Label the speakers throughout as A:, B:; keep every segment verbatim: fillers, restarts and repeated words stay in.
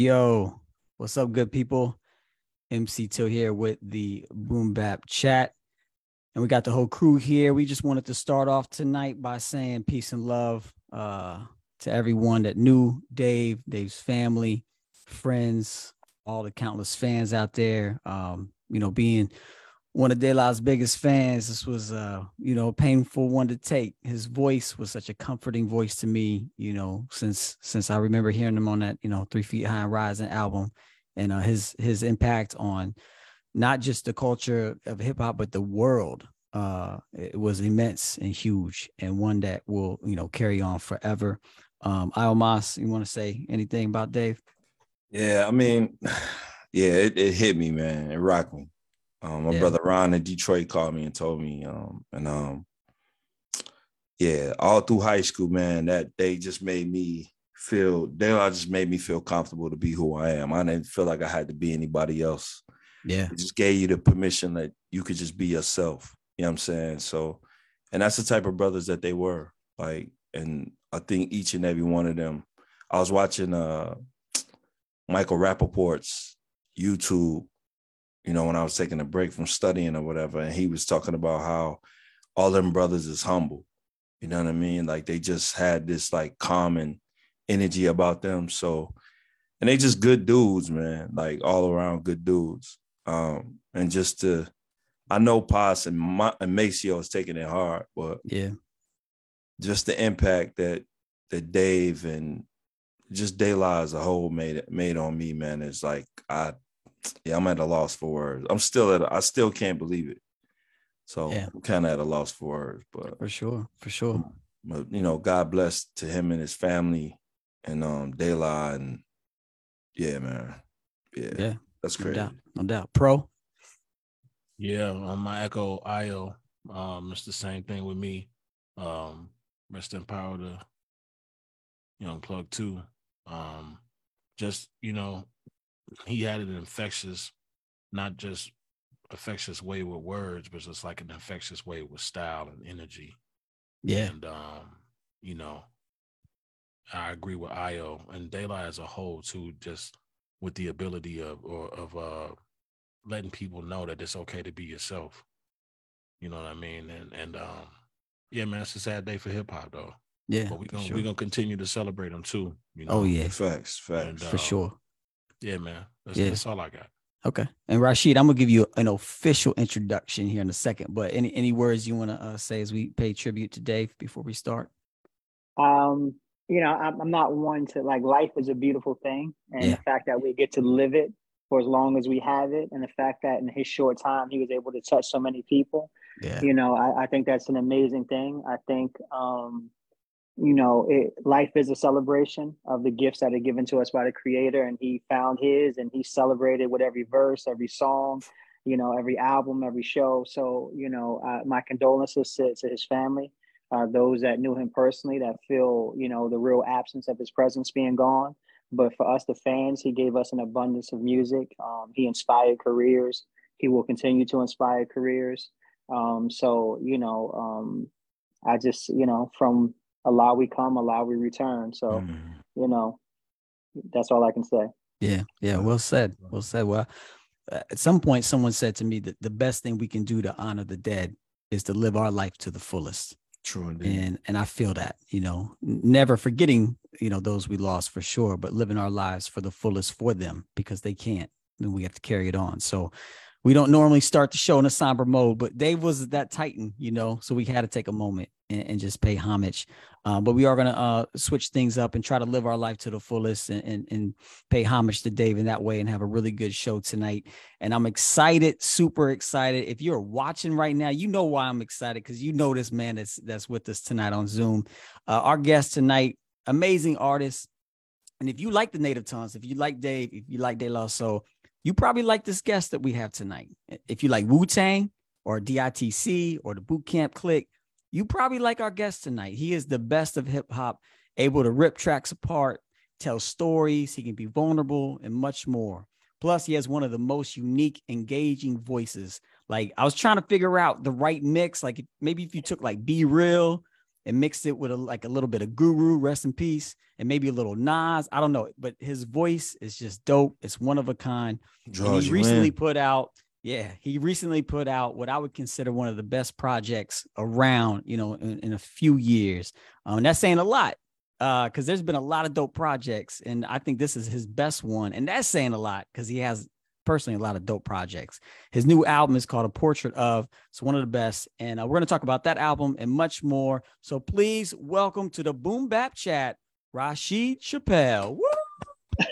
A: Yo, what's up, good people? M C Till here with the Boom Bap Chat. And we got the whole crew here. We just wanted to start off tonight by saying peace and love uh, to everyone that knew Dave, Dave's family, friends, all the countless fans out there. Um, you know, being one of De La's biggest fans, this was, uh, you know, a painful one to take. His voice was such a comforting voice to me, you know, since since I remember hearing him on that, you know, Three Feet High and Rising album, and uh, his his impact on not just the culture of hip hop, but the world. Uh, it was immense and huge, and one that will, you know, carry on forever. Um, Iomas, you want to say anything about Dave?
B: Yeah, I mean, yeah, it, it hit me, man. It rocked me. Um, my
A: Yeah.
B: brother Ron in Detroit called me and told me, um, and um, yeah, all through high school, man, that they just made me feel. They all just made me feel comfortable to be who I am. I didn't feel like I had to be anybody else.
A: Yeah,
B: It just gave you the permission that you could just be yourself. You know what I'm saying? So, and that's the type of brothers that they were. Like, and I think each and every one of them. I was watching uh, Michael Rappaport's YouTube, you know, when I was taking a break from studying or whatever, and he was talking about how all them brothers is humble. You know what I mean? Like they just had this like common energy about them. So, and they just good dudes, man, like all around good dudes. Um, and just to, I know Paz and, Ma- and Maceo is taking it hard, but
A: yeah,
B: just the impact that that Dave and just De La as a whole made made on me, man, is like I yeah, I'm at a loss for words. I'm still at a, I still can't believe it. So
A: yeah,
B: I'm kind of at a loss for words, but,
A: for sure, for sure.
B: but you know, God bless to him and his family and um De La, and yeah, man. Yeah,
A: Yeah,
B: that's
A: no
B: crazy.
A: doubt, no doubt. Pro,
C: Yeah, on my Echo Io, um, it's the same thing with me. Um, rest in power to Young Plug too. Um, just you know, he had an infectious, not just infectious way with words, but just like an infectious way with style and energy.
A: yeah,
C: And um, you know, I agree with Io and Daylight as a whole too, just with the ability of or of uh letting people know that it's okay to be yourself. You know what I mean? And and um, yeah, man, it's a sad day for hip hop though.
A: yeah,
C: But we're
A: for
C: gonna
A: sure.
C: we're gonna continue to celebrate them too. You
A: Oh
C: know,
A: yeah,
B: Facts,
C: and
B: facts.
A: for
C: um,
A: sure.
C: yeah, man, that's
A: Yeah.
C: that's all I got.
A: Okay. And Rashid, I'm gonna give you an official introduction here in a second. But any any words you want to uh, say as we pay tribute to Dave before we start?
D: Um, you know, I'm, I'm not one to like life is a beautiful thing, and
A: Yeah.
D: the fact that we get to live it for as long as we have it, and the fact that in his short time he was able to touch so many people,
A: Yeah.
D: you know, I, I think that's an amazing thing. I think, um, you know, it, life is a celebration of the gifts that are given to us by the Creator, and he found his, and he celebrated with every verse, every song, you know, every album, every show. So, you know, uh, my condolences to, to his family, uh, those that knew him personally, that feel, you know, the real absence of his presence being gone. But for us, the fans, he gave us an abundance of music. Um, he inspired careers. He will continue to inspire careers. Um, so, you know, um, I just, you know, from Allah we come, Allah we return. So,
B: Mm.
D: you know, that's all I can say.
A: Yeah. Yeah. Well said. Well said. Well, at some point, someone said to me that the best thing we can do to honor the dead is to live our life to the fullest.
B: True indeed.
A: And and I feel that, you know, never forgetting, you know, those we lost for sure, but living our lives for the fullest for them because they can't. Then we have to carry it on. So we don't normally start the show in a somber mode, but Dave was that titan, you know, so we had to take a moment and, and just pay homage. Uh, but we are going to uh, switch things up and try to live our life to the fullest and, and, and pay homage to Dave in that way and have a really good show tonight. And I'm excited, super excited. If you're watching right now, you know why I'm excited, because you know this man that's, that's with us tonight on Zoom. Uh, our guest tonight, amazing artist. And if you like the Native Tongues, if you like Dave, if you like De La Soul, you probably like this guest that we have tonight. If you like Wu-Tang or D I T C or the Boot Camp Clique, you probably like our guest tonight. He is the best of hip hop, able to rip tracks apart, tell stories. He can be vulnerable and much more. Plus, he has one of the most unique, engaging voices. Like, I was trying to figure out the right mix. Like, maybe if you took like Be Real and mixed it with a, like a little bit of Guru, rest in peace, and maybe a little Nas. I don't know, but his voice is just dope. It's one of a kind.
B: Draws
A: And he
B: you
A: recently
B: in.
A: put out, yeah, he recently put out what I would consider one of the best projects around, you know, in, in a few years. Um, and that's saying a lot uh, because there's been a lot of dope projects, and I think this is his best one. And that's saying a lot because he has personally a lot of dope projects. His new album is called A Portrait Of. It's one of the best. And uh, we're going to talk about that album and much more. So please welcome to the Boom Bap Chat, Rashid Chappelle. Woo!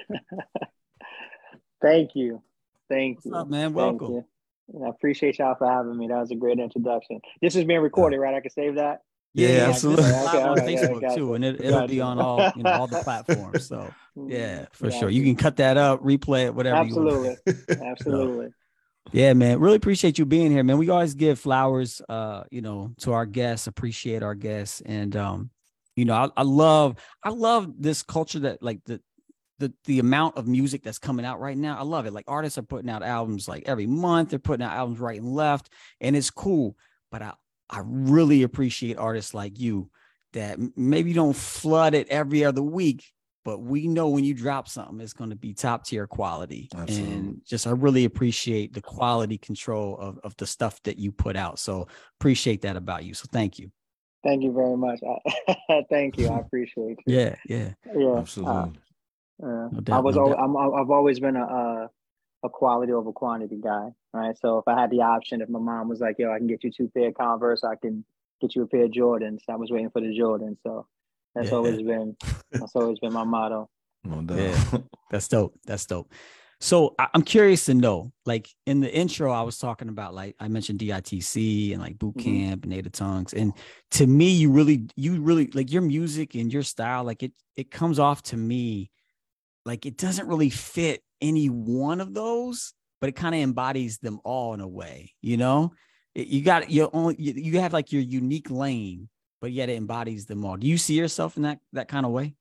D: Thank you. Thank
A: What's
D: you.
A: up, man?
D: Thank
A: Welcome.
D: you. And I appreciate y'all for having me. That was a great introduction. This is being recorded, right? I can save that?
B: Yeah,
A: this
B: absolutely.
A: is
D: Okay,
A: live on
D: all right, yeah,
A: Facebook
D: gotcha,
A: too, and it, it'll be
D: gotcha.
A: on all, you know, all the platforms. So yeah, for sure.
D: Gotcha.
A: You can cut that up, replay it, whatever you
D: Absolutely.
A: want.
D: Absolutely.
A: Yeah, man. Really appreciate you being here, man. We always give flowers, uh, you know, to our guests, appreciate our guests. And um, you know, I, I love, I love this culture that like the the the amount of music that's coming out right now. I love it. Like artists are putting out albums like every month, they're putting out albums right and left, and it's cool. But I I really appreciate artists like you that maybe you don't flood it every other week, but we know when you drop something, it's going to be top tier quality.
B: Absolutely. And
A: just, I really appreciate the quality control of, of the stuff that you put out. So appreciate that about you. So thank you.
D: Thank you very much. I, thank you. I appreciate you.
A: Yeah. Yeah.
D: Yeah.
B: Absolutely.
D: Uh, uh,
A: No doubt,
D: I was,
A: no
D: al-
A: doubt.
D: I'm, I've always been a, a, a quality over quantity guy. Right. So if I had the option, if my mom was like, yo, I can get you two pair of Converse, I can get you a pair of Jordans. I was waiting for the Jordans. So that's
A: Yeah.
D: always been, that's always been my motto.
B: No doubt.
A: Yeah. That's dope. That's dope. So I, I'm curious to know, like in the intro, I was talking about, like I mentioned D I T C and like boot
D: Mhm.
A: camp and native tongues. And to me, you really, you really like your music and your style, like it, it comes off to me like it doesn't really fit any one of those, but it kind of embodies them all in a way, you know? It- you got your own, you, you have like your unique lane, but yet it embodies them all. Do you see yourself in that that kind of way?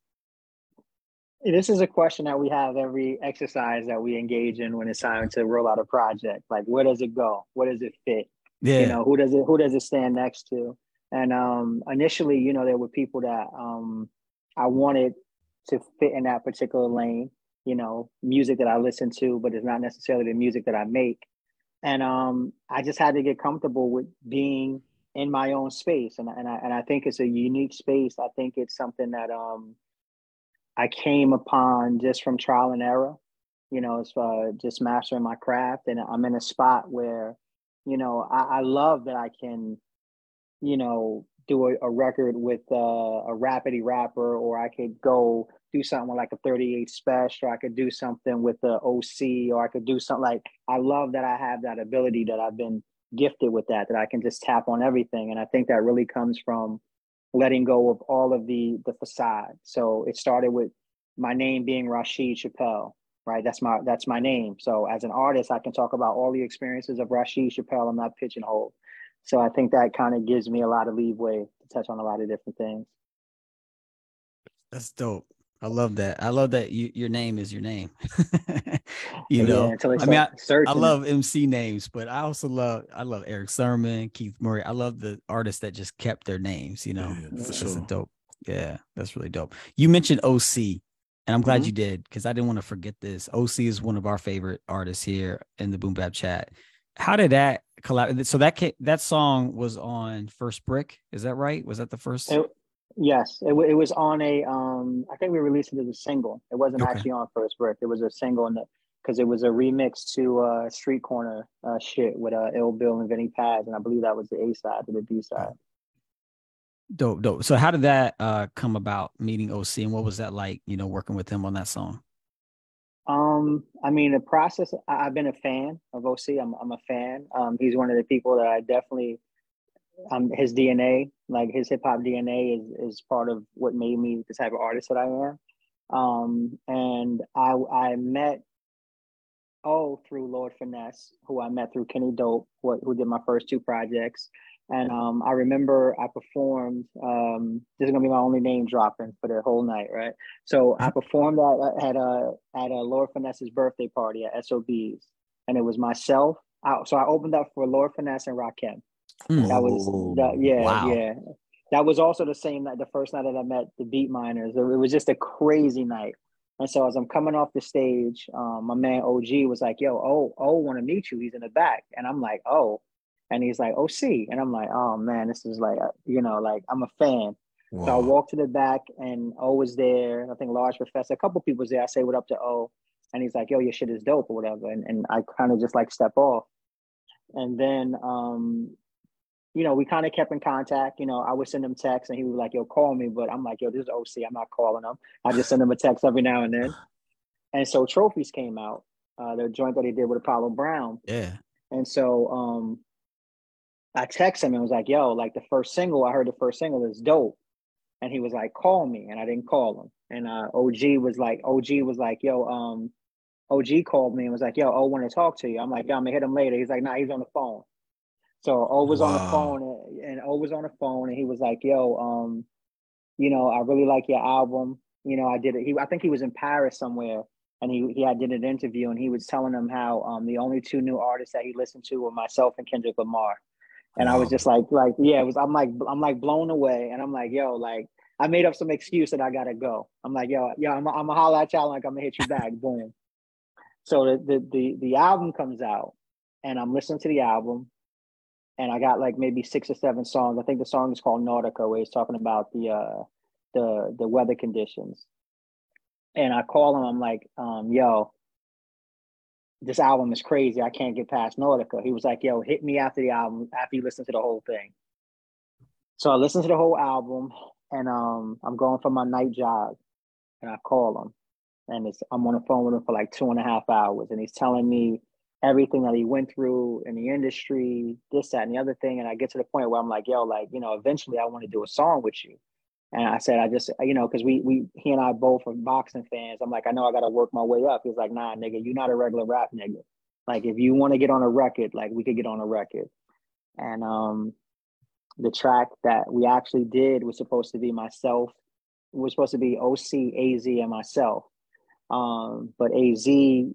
D: This is a question that we have every exercise that we engage in when it's time to roll out a project. Like, where does it go? What does it fit?
A: Yeah.
D: You know, who does it who does it stand next to? And um, initially, you know, there were people that um, I wanted to fit in that particular lane. You know, music that I listen to, but it's not necessarily the music that I make. And um, I just had to get comfortable with being in my own space, and and I and I think it's a unique space. I think it's something that um, I came upon just from trial and error. You know, it's uh, just mastering my craft, and I'm in a spot where, you know, I, I love that I can, you know, do a, a record with uh, a rapidy rapper, or I could go do something with like a thirty-eight special, or I could do something with the O C, or I could do something like, I love that I have that ability, that I've been gifted with that, that I can just tap on everything. And I think that really comes from letting go of all of the the facade. So it started with my name being Rashid Chappelle, right? That's my that's my name. So as an artist, I can talk about all the experiences of Rashid Chappelle. I'm not pigeonholed. So I think that kind of gives me a lot of leeway to touch on a lot of different things.
A: That's dope. I love that. I love that you, your name is your name. you
D: Yeah,
A: know,
D: until they
A: I mean, I,
D: start searching
A: I
D: it.
A: love M C names, but I also love, I love Eric Sermon, Keith Murray. I love the artists that just kept their names, you know.
B: Yeah, for
A: That's
B: sure.
A: a dope. Yeah, that's really dope. You mentioned O C, and I'm glad
D: Mhm.
A: you did, because I didn't want to forget this. O C is one of our favorite artists here in the Boom Bap Chat. How did that collab? So that ca- that song was on First Brick. Is that right? Was that the first?
D: It, yes, it, wa- it was on a. Um, I think we released it as a single. It wasn't
A: Okay.
D: actually on First Brick. It was a single, in the because it was a remix to uh, Street Corner uh, shit with uh, Ill Bill and Vinny Paz, and I believe that was the A side to the B side.
A: Dope, dope. So how did that uh come about, meeting O C, and what was that like, you know, working with him on that song?
D: Um, I mean, the process. I, I've been a fan of O C. I'm I'm a fan. Um, he's one of the people that I definitely. Um, his D N A, like his hip hop D N A, is is part of what made me the type of artist that I am. Um, and I I met O through Lord Finesse, who I met through Kenny Dope, who, who did my first two projects. And um, I remember I performed. Um, this is gonna be my only name dropping for the whole night, right? So I performed at at a at a Lord Finesse's birthday party at S O B's, and it was myself. I, so I opened up for Lord Finesse and Rakim.
A: Mm.
D: That was
B: Oh,
D: that. Yeah,
A: wow.
D: yeah. that was also the same night, the first night that I met the Beat Miners. It was just a crazy night. And so as I'm coming off the stage, um, my man O G was like, yo, oh, oh, want to meet you. He's in the back. And I'm like, oh. And he's like, O C. And I'm like, oh, man, this is like, you know, like I'm a fan.
B: Wow.
D: So I walked to the back and O was there. I think Large Professor, a couple people was there. I say what up to O. And he's like, yo, your shit is dope or whatever. And, and I kind of just like step off. And then, um, you know, we kind of kept in contact. You know, I would send him texts and he was like, yo, call me. But I'm like, yo, this is O C. I'm not calling him. I just send him a text every now and then. And so Trophies came out, uh, the joint that he did with Apollo Brown.
A: Yeah.
D: And so um, I texted him and was like, yo, like the first single, I heard the first single is dope. And he was like, call me. And I didn't call him. And uh, O G was like, O G was like, yo, um, O G called me and was like, yo, O want to talk to you. I'm like, yo, I'm gonna hit him later. He's like, nah, he's on the phone. So O was wow. on the phone and, and O was on the phone and he was like, yo, um, you know, I really like your album. You know, I did it. He, I think he was in Paris somewhere and he, he had did an interview and he was telling them how um, the only two new artists that he listened to were myself and Kendrick Lamar. And wow. I was just like, like, yeah, it was, I'm like, I'm like blown away. And I'm like, yo, like, I made up some excuse that I gotta go. I'm like, yo, yo, I'm, I'm gonna holler at y'all, like I'm gonna hit you back. Boom. So the, the the the album comes out and I'm listening to the album and I got like maybe six or seven songs. I think the song is called Nautica, where he's talking about the uh the the weather conditions. And I call him, I'm like, um, yo, this album is crazy. I can't get past Nautica. He was like, yo, hit me after the album, after you listen to the whole thing. So I listened to the whole album and um I'm going for my night jog and I call him. And it's, I'm on the phone with him for like two and a half hours. And he's telling me everything that he went through in the industry, this, that, and the other thing. And I get to the point where I'm like, yo, like, you know, eventually I want to do a song with you. And I said, I just, you know, because we, we, he and I both are boxing fans. I'm like, I know I got to work my way up. He's like, nah, nigga, you're not a regular rap nigga. Like, if you want to get on a record, like, we could get on a record. And um, the track that we actually did was supposed to be myself. It was supposed to be O C, A Z, and myself. Um, but A Z,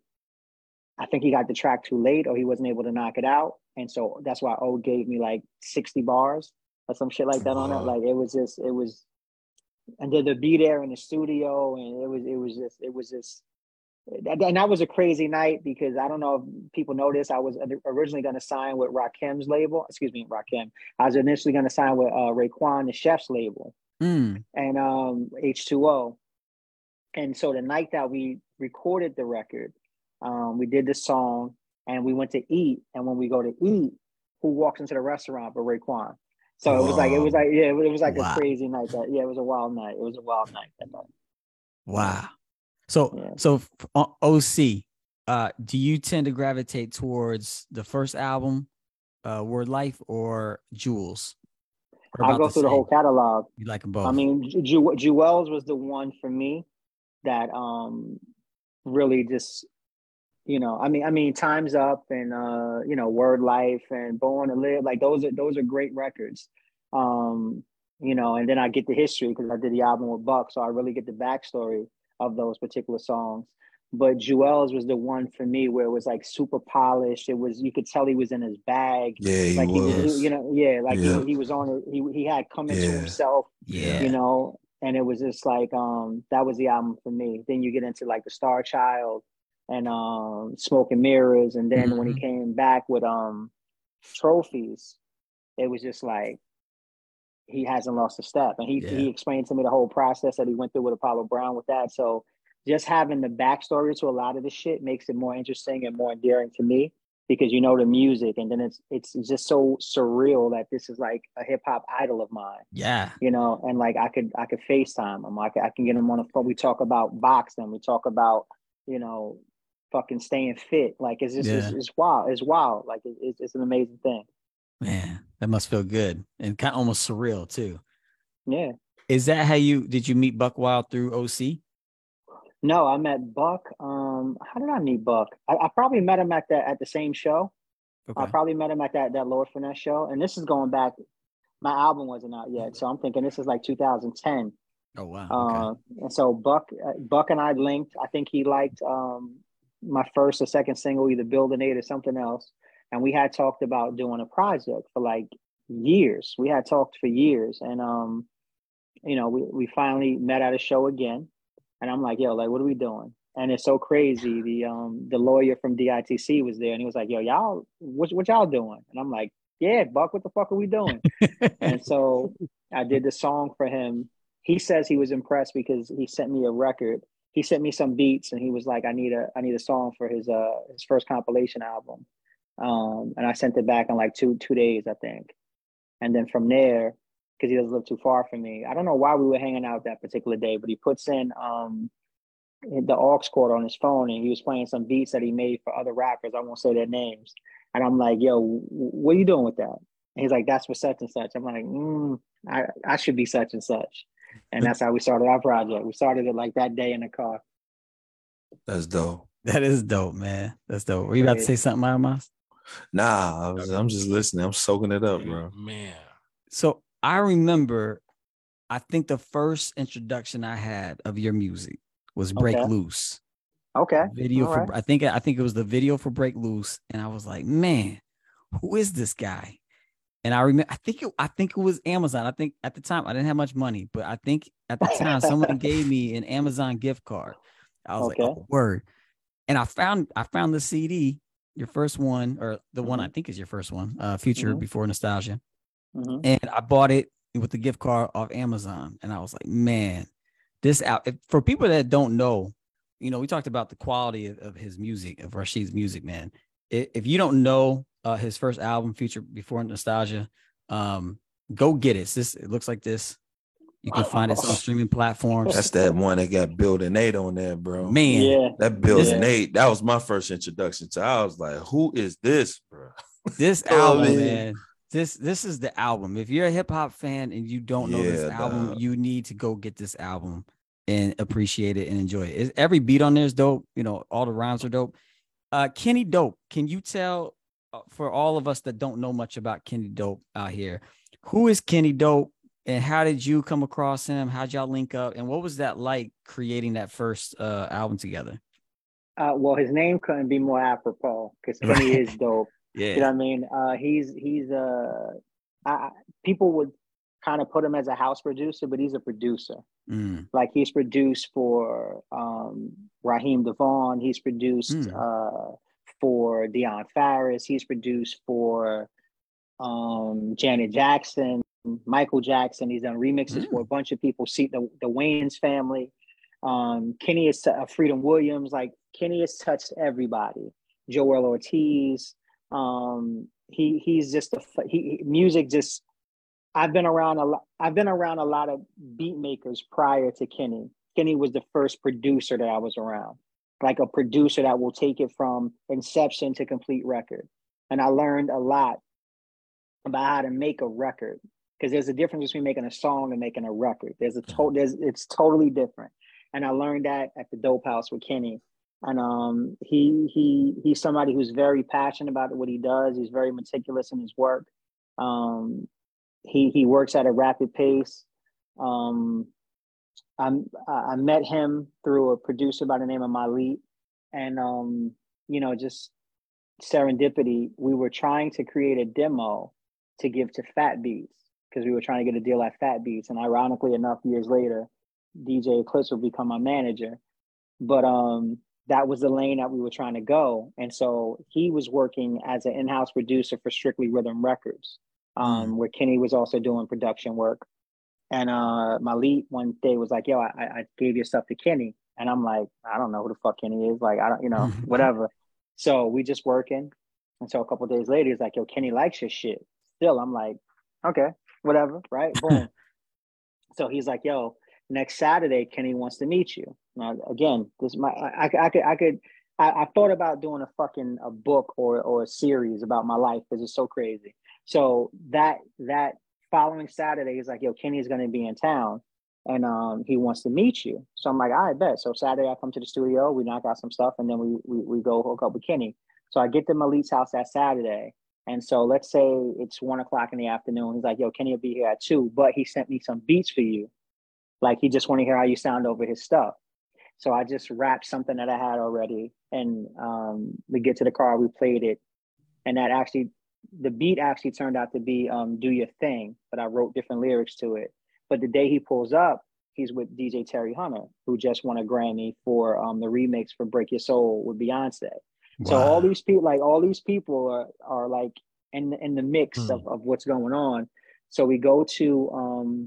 D: I think he got the track too late or he wasn't able to knock it out. And so that's why O gave me like sixty bars or some shit like that wow. on it. Like it was just, it was, and then to be there in the studio and it was, it was just, it was just, and that was a crazy night because I don't know if people know this. I was originally going to sign with Rakim's label. Excuse me, Rakim. I was initially going to sign with uh, Raekwon, the Chef's label, mm. and um, H two O. And so the night that we recorded the record, um, we did the song and we went to eat. And when we go to eat, who walks into the restaurant but Raekwon? So Whoa. it was like, it was like, yeah, it was like wow. a crazy night. That, yeah, it was a wild night. It was a wild night that night.
A: Wow. So, yeah. so O C, uh, do you tend to gravitate towards the first album, uh, Word Life, or Jewels?
D: Or I go through same? the whole catalog.
A: You like them both?
D: I mean, Ju- Jewels was the one for me that um really just, you know, I mean, I mean, Time's Up and uh, you know, Word Life and Born to Live, like those are those are great records. Um, you know, and then I get the history because I did the album with Buck, so I really get the backstory of those particular songs. But Jewels was the one for me where it was like super polished. It was, you could tell he was in his bag.
B: Yeah, he
D: like
B: was.
D: He, he, you know, yeah, like yeah. He, he was on it. He he had come into
B: yeah.
D: himself.
A: Yeah,
D: you know. And it was just like, um, that was the album for me. Then you get into like the Star Child and um, Smoke and Mirrors. And then mm-hmm. when he came back with um, Trophies, it was just like, he hasn't lost a step. And he, yeah. he explained to me the whole process that he went through with Apollo Brown with that. So just having the backstory to a lot of the shit makes it more interesting and more endearing to me. Because you know the music, and then it's it's just so surreal that this is like a hip hop idol of mine.
A: Yeah,
D: you know, and like I could I could FaceTime him. I could, I can get him on the phone. We talk about boxing. We talk about, you know, fucking staying fit. Like it's just yeah. it's, it's wild. It's wild. Like it, it's it's an amazing thing.
A: Man, that must feel good and kind of almost surreal too.
D: Yeah.
A: Is that how you did you meet Buck Wild through O C?
D: No, I met Buck. Um, how did I meet Buck? I, I probably met him at the at the same show. Okay. I probably met him at that that Lord Finesse show. And this is going back. My album wasn't out yet, so I'm thinking this is like two thousand ten.
A: Oh wow!
D: Uh,
A: okay.
D: And so Buck, uh, Buck and I linked. I think he liked um, my first or second single, either Building Eight or something else. And we had talked about doing a project for like years. We had talked for years, and um, you know, we we finally met at a show again, and I'm like, yo, like, what are we doing? And it's so crazy. The um the lawyer from D I T C was there, and he was like, yo, y'all, what what y'all doing? And I'm like, yeah, Buck, what the fuck are we doing? And so I did the song for him. He says he was impressed because he sent me a record. He sent me some beats, and he was like, I need a I need a song for his uh his first compilation album. Um, and I sent it back in like two two days, I think. And then from there, because he doesn't live too far from me, I don't know why we were hanging out that particular day, but he puts in um the aux cord on his phone, and he was playing some beats that he made for other rappers. I won't say their names. And I'm like, yo, what are you doing with that? And he's like, that's for such and such. I'm like, mm, I, I should be such and such. And that's how we started our project. We started it like that day in the car.
B: That's dope.
A: That is dope, man. That's dope. Were you about to say something, Amos?
B: Nah, I was, I'm just listening. I'm soaking it up, bro.
C: Man.
A: So I remember, I think the first introduction I had of your music was Break
D: Okay.
A: Loose.
D: Okay.
A: Video
D: All
A: for
D: right.
A: I think I think it was the video for Break Loose, and I was like, man, who is this guy? And I remember, I think it, I think it was Amazon. I think at the time I didn't have much money, but I think at the time someone gave me an Amazon gift card. I was
D: Okay.
A: like, oh, word. And I found I found the C D, your first one, or the
D: Mm-hmm.
A: one I think is your first one, uh, Future
D: Mm-hmm.
A: Before Nostalgia.
D: Mm-hmm.
A: And I bought it with the gift card off Amazon. And I was like, man, this out for people that don't know, you know, we talked about the quality of, of his music, of Rashid's music, man. If, if you don't know uh, his first album, Future Before Nostalgia, um, go get it. It's this, it looks like this. You can find it on streaming platforms.
B: That's that one that got Bill and Nate on there, bro.
A: Man,
D: Yeah.
B: That Bill
D: Yeah.
B: and Nate, that was my first introduction to. I was like, who is this, bro?
A: this
B: Oh,
A: album,
B: man.
A: man. This this is the album. If you're a hip hop fan and you don't know this
B: Yeah,
A: album,
B: dog.
A: you need to go get this album and appreciate it and enjoy it. It's, every beat on there is dope. You know, all the rhymes are dope. Uh, Kenny Dope. Can you tell uh, for all of us that don't know much about Kenny Dope out here, who is Kenny Dope and how did you come across him? How'd y'all link up? And what was that like creating that first uh, album together?
D: Uh, well, his name couldn't be more apropos because Kenny
A: Right.
D: is dope.
A: Yeah.
D: You know what I mean? Uh, he's he's uh, I, people would kind of put him as a house producer, but he's a producer.
A: Mm.
D: Like he's produced for um, Raheem Devon. He's produced
A: Mm.
D: uh, for Deion Farris. He's produced for um, Janet Jackson, Michael Jackson. He's done remixes
A: Mm.
D: for a bunch of people. See the the Wayans family. Um, Kenny is uh, Freedom Williams. Like Kenny has touched everybody. Joel Ortiz. Um, he he's just a he, he music just. I've been around a lot. I've been around a lot of beat makers prior to Kenny. Kenny was the first producer that I was around, like a producer that will take it from inception to complete record. And I learned a lot about how to make a record because there's a difference between making a song and making a record. There's a to- there's it's totally different. And I learned that at the Dope House with Kenny. And um, he he he's somebody who's very passionate about what he does. He's very meticulous in his work. Um, he he works at a rapid pace. Um, I I met him through a producer by the name of Malik, and um, you know, just serendipity. We were trying to create a demo to give to Fat Beats because we were trying to get a deal at Fat Beats, and ironically enough, years later, D J Eclipse will become my manager. But um, that was the lane that we were trying to go, and so he was working as an in-house producer for Strictly Rhythm Records, um,
A: Mm.
D: where Kenny was also doing production work. And uh, Malik one day was like, "Yo, I, I gave your stuff to Kenny," and I'm like, "I don't know who the fuck Kenny is. Like, I don't, you know, whatever." So we just working, and so a couple of days later, he's like, "Yo, Kenny likes your shit." Still, I'm like, "Okay, whatever." Right? Boom. So he's like, "Yo, next Saturday, Kenny wants to meet you." Now, again, this my I, I, I could I could I, I thought about doing a fucking a book or or a series about my life because it's so crazy. So that that following Saturday, he's like, "Yo, Kenny's gonna be in town, and um, he wants to meet you." So I'm like, "All right, bet." So Saturday, I come to the studio, we knock out some stuff, and then we we we go hook up with Kenny. So I get to Malik's house that Saturday, and so let's say it's one o'clock in the afternoon. He's like, "Yo, Kenny will be here at two, but he sent me some beats for you. Like he just want to hear how you sound over his stuff." So I just rapped something that I had already, and um, we get to the car, we played it, and that actually the beat actually turned out to be um, Do Your Thing, but I wrote different lyrics to it. But the day he pulls up, he's with D J Terry Hunter, who just won a Grammy for um, the remix for Break Your Soul with Beyonce. Wow. So all these people, like all these people are, are like in, in the mix
C: Hmm.
D: of, of what's going on. So we go to, um,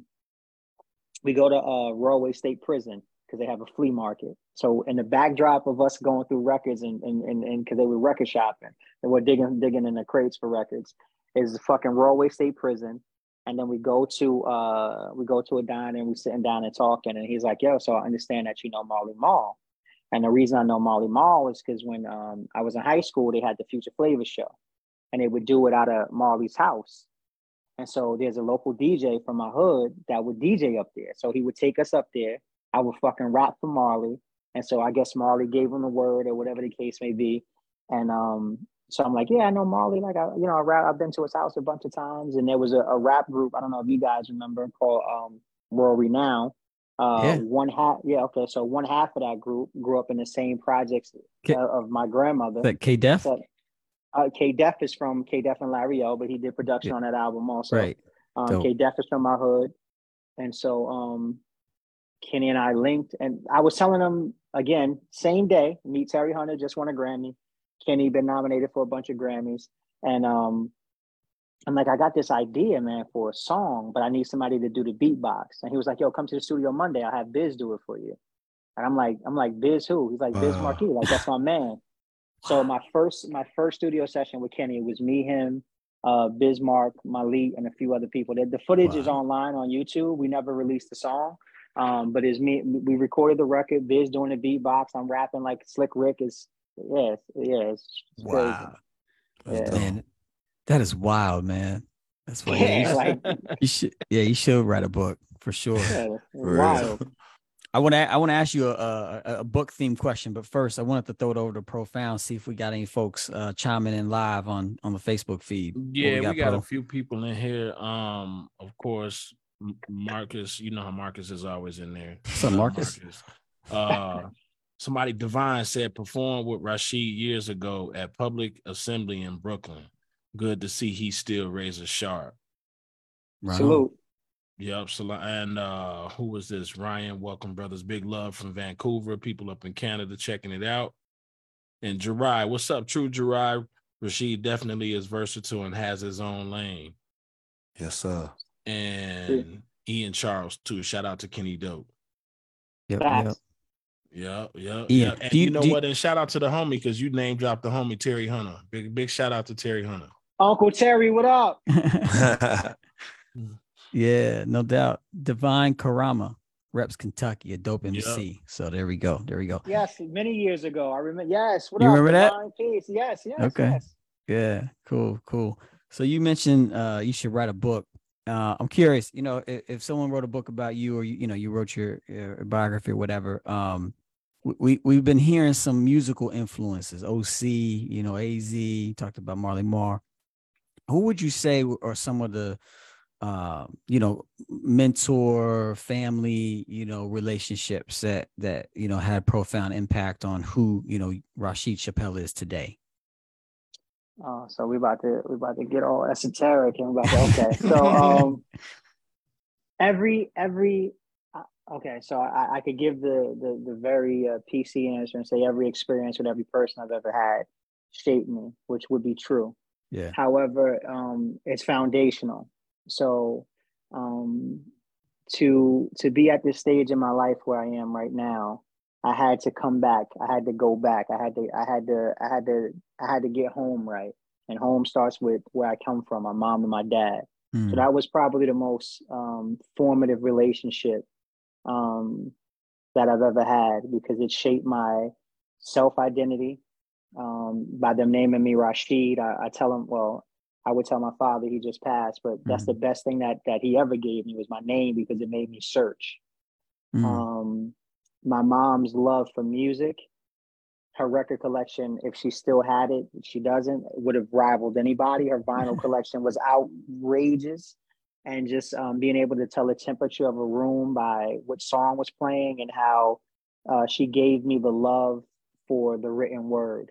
D: we go to uh, Royal State Prison because they have a flea market. So in the backdrop of us going through records and and and and because they were record shopping, they were digging digging in the crates for records, is the fucking Royal State Prison. And then we go to uh we go to a diner and we sitting down and talking, and he's like, "Yo, so I understand that you know Marley Marl." And the reason I know Marley Marl is because when um I was in high school, they had the Future Flavor show, and they would do it out of Marley's house. And so there's a local D J from my hood that would D J up there. So he would take us up there. I would fucking rap for Marley. And so I guess Marley gave him the word or whatever the case may be. And um, so I'm like, yeah, I know Marley. Like, I, you know, I rap, I've been to his house a bunch of times. And there was a, a rap group, I don't know if you guys remember, called um, Royal Renown. Uh,
A: Yeah.
D: One half, yeah, okay. So one half of that group grew up in the same projects
A: K-
D: uh, of my grandmother.
A: That K Def?
D: So, uh, K Def is from K Def and Larry O, but he did production
A: Yeah.
D: on that album also.
A: Right.
D: Um,
A: Dope.
D: K Def is from my hood. And so um, Kenny and I linked, and I was telling him again, same day, meet Terry Hunter, just won a Grammy. Kenny been nominated for a bunch of Grammys. And um, I'm like, I got this idea, man, for a song, but I need somebody to do the beatbox. And he was like, yo, come to the studio Monday. I'll have Biz do it for you. And I'm like, I'm like, Biz who? He's like, Biz
B: Wow.
D: Marquis. Like, that's my man. So my first my first studio session with Kenny, it was me, him, uh, Bismarck, Malik, and a few other people. The, the footage
A: Wow.
D: is online on YouTube. We never released the song, um, but it's me. We recorded the record. Biz doing the beatbox. I'm rapping like Slick Rick is. Yeah, it's, yeah, it's, it's
A: Wow.
B: That's
D: Yeah.
B: dope.
A: Man, that is wild, man. That's
D: crazy.
A: wild. Yeah, you,
D: Yeah,
A: should,
D: like
A: you should. Yeah, you should write a book for sure.
D: yeah,
B: For
D: wild.
B: real.
A: I want to. I want to ask you a, a, a book themed question, but first, I wanted to throw it over to Profound, see if we got any folks uh, chiming in live on on the Facebook feed. What
C: Yeah, we got, we got
A: Pro?
C: a few people in here. Um, of course, Marcus. You know how Marcus is always in there.
A: What's up, Marcus?
C: Marcus. Uh, somebody Divine said performed with Rashid years ago at Public Assembly in Brooklyn. Good to see he still razor sharp.
A: Right
D: Salute.
C: Yep. So, and uh, who was this? Ryan, welcome, brothers. Big love from Vancouver. People up in Canada checking it out. And Jirai, what's up, True Jirai? Rashid definitely is versatile and has his own lane.
B: Yes, sir.
C: And Ian Charles too. Shout out to Kenny Dope.
A: Yep,
D: Facts.
A: yep.
C: Yeah, yeah,
A: Ian,
C: yeah. And
A: do you-
C: you know
A: do you-
C: what? And shout out to the homie because you name dropped the homie Terry Hunter. Big, big shout out to Terry Hunter.
D: Uncle Terry, what up?
A: Yeah, no doubt. Divine Karama reps Kentucky, a dope M C. So there we go. There we go.
D: Yes, many years ago. I remember. Yes, what
A: You
D: up?
A: remember that?
D: Divine Peace. Yes, yes.
A: Okay.
D: Yes.
A: Yeah, cool, cool. So you mentioned uh, you should write a book. Uh, I'm curious, you know, if, if someone wrote a book about you, or you, you know, you wrote your, your biography or whatever. Um, we we've been hearing some musical influences. O C, you know, A Z. Talked about Marley Marl. Who would you say are some of the, uh, you know, mentor, family, you know, relationships that that you know had profound impact on who you know Rashid Chappelle is today?
D: Oh, so we about to we about to get all esoteric and we about to, okay. So um, every every uh, okay. So I, I could give the the the very uh, P C answer and say every experience with every person I've ever had shaped me, which would be true.
A: Yeah.
D: However, um, it's foundational. So um, to to be at this stage in my life where I am right now, I had to come back. I had to go back. I had to, I had to, I had to, I had to get home right. And home starts with where I come from, my mom and my dad.
A: Mm.
D: So that was probably the most um, formative relationship um, that I've ever had because it shaped my self-identity. Um, by them naming me Rashid, I, I tell them, well, I would tell my father, he just passed, but that's
A: Mm.
D: the best thing that that he ever gave me was my name because it made me search.
A: Mm.
D: Um, my mom's love for music, her record collection, if she still had it, she doesn't, would have rivaled anybody. Her vinyl collection was outrageous. And just um, being able to tell the temperature of a room by what song was playing and how uh, she gave me the love for the written word.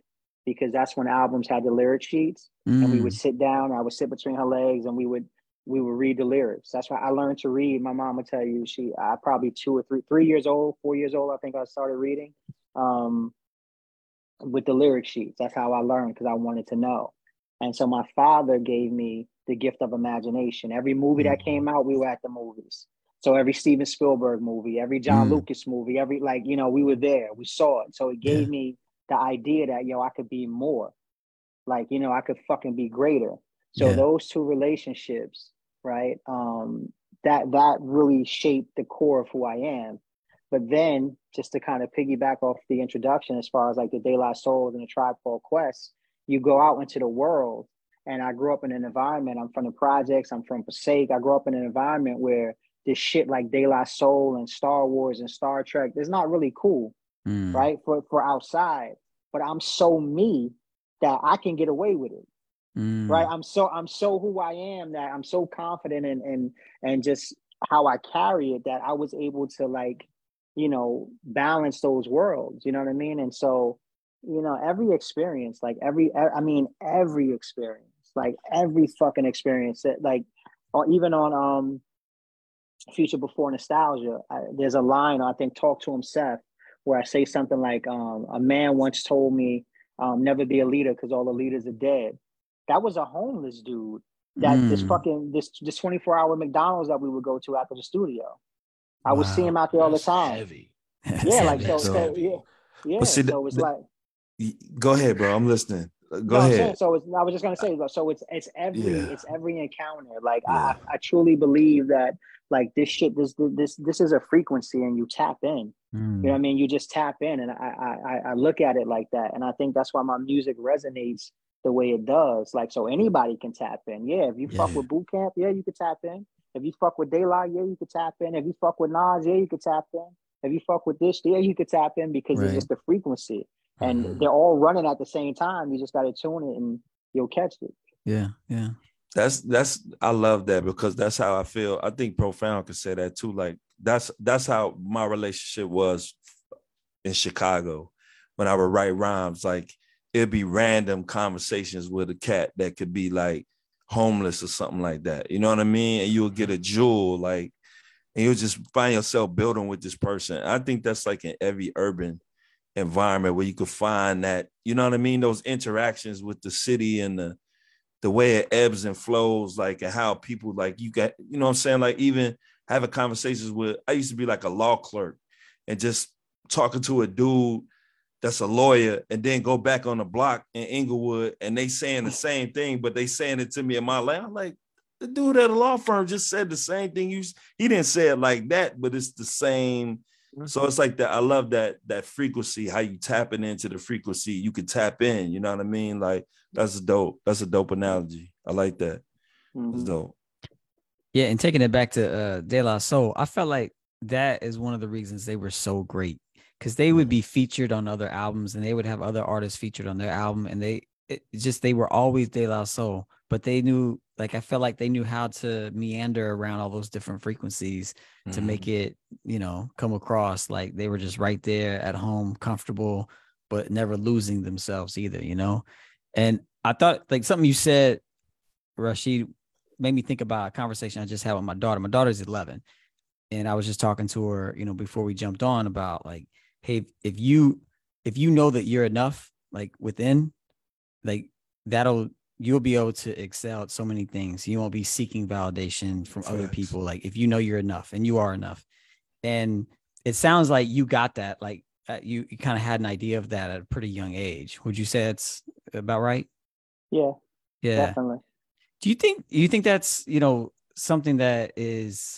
D: because that's when albums had the lyric sheets,
A: Mm.
D: and we would sit down. I would sit between her legs, and we would we would read the lyrics. That's why I learned to read. My mom would tell you, she I probably two or three three years old, four years old. I think I started reading um, with the lyric sheets. That's how I learned, because I wanted to know. And so my father gave me the gift of imagination. Every movie that came out, we were at the movies. So every Steven Spielberg movie, every John
A: Mm.
D: Lucas movie, every like, you know, we were there, we saw it. So it gave
A: Yeah.
D: me the idea that, yo, I could be more. Like, you know, I could fucking be greater. So
A: Yeah.
D: those two relationships, right? Um, that that really shaped the core of who I am. But then, just to kind of piggyback off the introduction, as far as like the De La Soul and the Tribe Called Quest, you go out into the world. And I grew up in an environment. I'm from the projects. I'm from Passaic. I grew up in an environment where this shit like De La Soul and Star Wars and Star Trek, it's not really cool,
A: Mm.
D: right? For for outside. But I'm so me that I can get away with it.
A: Mm.
D: Right. I'm so I'm so who I am, that I'm so confident in and and just how I carry it, that I was able to, like, you know, balance those worlds. You know what I mean? And so, you know, every experience, like every I mean, every experience, like every fucking experience that, like, or even on um Future Before Nostalgia, I, there's a line, I think, Talk to Himself, where I say something like, um, a man once told me, um, never be a leader because all the leaders are dead. That was a homeless dude that this
A: Mm.
D: fucking, this this twenty-four hour McDonald's that we would go to after the studio. I would see
A: Wow.
D: him out there all the
C: That's
D: time.
C: heavy.
A: That's
D: Yeah,
A: heavy,
D: like, so,
A: bro.
D: so
C: heavy.
D: yeah, yeah.
B: But see, the-
D: So it's
B: the-
D: like,
B: Go ahead, bro. I'm listening. Go
D: no, I'm saying,
B: ahead.
D: so it's, I was just gonna say, so it's it's every
B: Yeah.
D: it's every encounter. Like,
B: Yeah.
D: I I truly believe that, like, this shit, this this this is a frequency, and you tap in. You know what I
A: Mm.
D: mean? You just tap in, and I I I look at it like that, and I think that's why my music resonates the way it does. Like, so anybody can tap in. Yeah, if you fuck
A: Yeah.
D: with Boot Camp, yeah, you could tap in. If you fuck with Daylight, yeah, you could tap in. If you fuck with Nas, yeah, you could tap in. If you fuck with this, yeah, you could tap in, because it's
A: Right.
D: just the frequency, and
C: Mhm.
D: they're all running at the same time. You just got to tune it, and you'll catch it.
A: Yeah. Yeah.
B: That's that's I love that, because that's how I feel. I think Profound could say that too. Like, that's that's how my relationship was in Chicago when I would write rhymes. Like, it'd be random conversations with a cat that could be like homeless or something like that. You know what I mean? And you would get a jewel, like, and you'll just find yourself building with this person. I think that's like in every urban environment where you could find that, you know what I mean? Those interactions with the city and the the way it ebbs and flows, like, and how people, like, you got, you know what I'm saying? Like, even having conversations with, I used to be like a law clerk and just talking to a dude that's a lawyer, and then go back on the block in Inglewood and they saying the same thing, but they saying it to me in my language. I'm like, the dude at a law firm just said the same thing. You, he didn't say it like that, but it's the same. So it's like that. I love that that frequency, how you tapping into the frequency. You could tap in, you know what I mean? Like, that's a dope. That's a dope analogy. I like that. That's
D: Mhm.
B: dope.
A: Yeah, and taking it back to uh, De La Soul, I felt like that is one of the reasons they were so great, because they would be featured on other albums, and they would have other artists featured on their album, and they it it's just they were always De La Soul, but they knew, like, I felt like they knew how to meander around all those different frequencies to
B: Mhm.
A: make it, you know, come across like they were just right there at home, comfortable, but never losing themselves either, you know. And I thought, like, something you said, Rashid, made me think about a conversation I just had with my daughter. My daughter's eleven, and I was just talking to her, you know, before we jumped on, about, like, hey, if you if you know that you're enough, like, within, like, that'll you'll be able to excel at so many things. You won't be seeking validation from other
B: Facts.
A: people. Like, if you know you're enough, and you are enough. And it sounds like you got that. Like, uh, you, you kind of had an idea of that at a pretty young age. Would you say that's about right?
D: Yeah,
A: Yeah.
D: definitely.
A: Do you think you think that's, you know, something that is,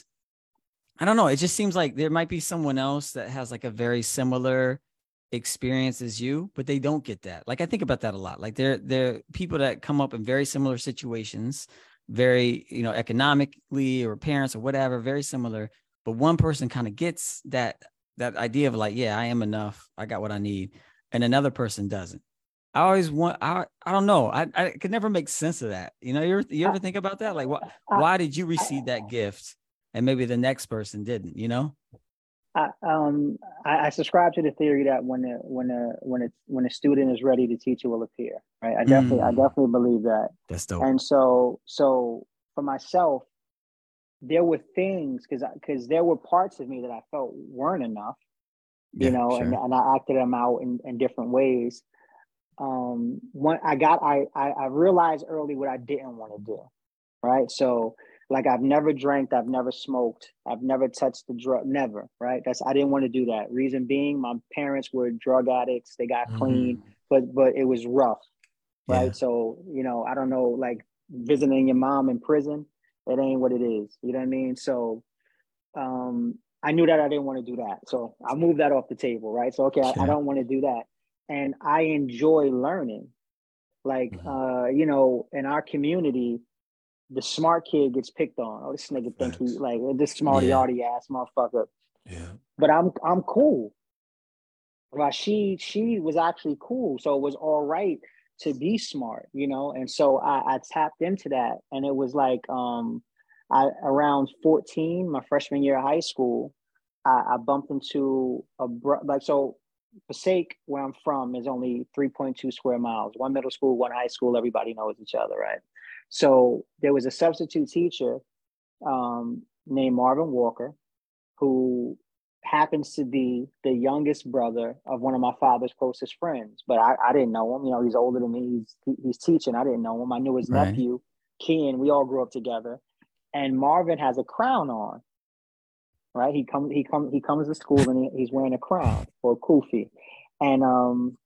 A: I don't know, it just seems like there might be someone else that has like a very similar experience as you, but they don't get that. Like, I think about that a lot. Like, there there are people that come up in very similar situations, very, you know, economically, or parents or whatever, very similar, but one person kind of gets that that idea of, like, yeah, I am enough, I got what I need, and another person doesn't. I always want, I, I don't know. I, I could never make sense of that. You know, you ever, you ever think about that? Like, what,
D: I,
A: why did you receive that gift and maybe the next person didn't, you know?
D: I, um, I, I subscribe to the theory that when a when a when a when a student is ready, the teacher will appear. Right. I definitely I
A: Mm,
D: definitely believe that.
A: that's dope.
D: And so so for myself, there were things because because there were parts of me that I felt weren't enough, you
A: Yeah,
D: know,
A: sure.
D: and and I acted them out in, in different ways. Um, when I got I, I I realized early what I didn't want to do. Right. So like I've never drank, I've never smoked, I've never touched the drug, never, right? That's I didn't want to do that. Reason being my parents were drug addicts, they got clean,
C: Mhm.
D: but but it was rough,
A: Yeah.
D: right? So, you know, I don't know, like visiting your mom in prison, it ain't what it is. You know what I mean? So um I knew that I didn't want to do that. So I moved that off the table, right? So okay, I, I
A: Sure.
D: don't want to do that. And I enjoy learning. Like
C: Mhm.
D: uh, you know, in our community, the smart kid gets picked on. Oh, this nigga think he
B: Facts.
D: like this smarty
A: Yeah.
D: arty ass motherfucker.
B: Yeah.
D: But I'm I'm cool. Well, she she was actually cool, so it was all right to be smart, you know. And so I, I tapped into that, and it was like um, I around fourteen, my freshman year of high school, I, I bumped into a bro- like so. Passaic, where I'm from, is only three point two square miles. One middle school, one high school. Everybody knows each other, right? So there was a substitute teacher um, named Marvin Walker, who happens to be the youngest brother of one of my father's closest friends. But I, I didn't know him. You know, he's older than me. He's he's teaching. I didn't know him. I knew his
A: Right.
D: nephew, Ken. We all grew up together. And Marvin has a crown on, right? He comes he comes he comes to school and he, he's wearing a crown or a kufi. And um,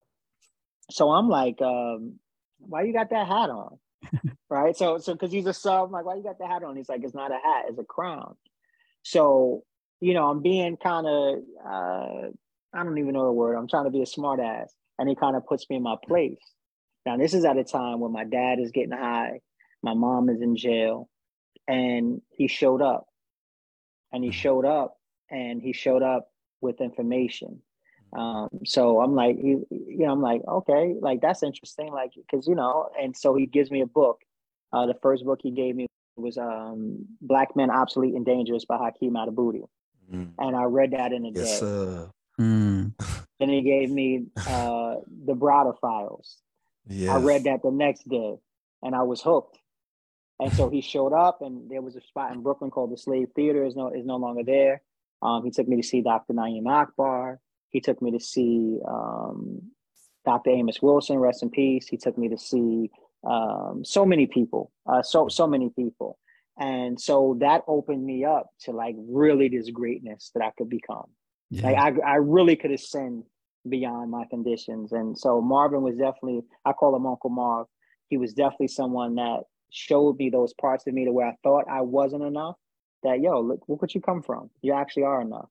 D: so I'm like, um, why you got that hat on? Right. So so because he's a sub, I'm like, why you got the hat on? He's like, it's not a hat, it's a crown. So, you know, I'm being kind of, uh, I don't even know the word. I'm trying to be a smart ass. And he kind of puts me in my place. Now, this is at a time when my dad is getting high, my mom is in jail, and he showed up. And he
B: Mhm.
D: showed up and he showed up with information. Um, so I'm like, you know, I'm like, okay, like that's interesting. Like, cause you know, and so he gives me a book. Uh, the first book he gave me was um, Black Men Obsolete and Dangerous by Hakeem Adabudi.
B: Mhm.
D: And I read that in a
B: Yes,
D: day.
B: sir.
A: Mm,
D: Then he gave me uh, the Browder Files. I read
B: Yes.
D: that the next day and I was hooked. And so he showed up, and there was a spot in Brooklyn called the Slave Theater. is no is no longer there. Um, he took me to see Doctor Naeem Akbar. He took me to see um, Doctor Amos Wilson, rest in peace. He took me to see um, so many people, uh, so so many people, and so that opened me up to like really this greatness that I could become. Like
A: yeah.
D: I I really could ascend beyond my conditions, and so Marvin was definitely, I call him Uncle Marv. He was definitely someone that showed me those parts of me to where I thought I wasn't enough. That yo, look, look what you come from. You actually are enough.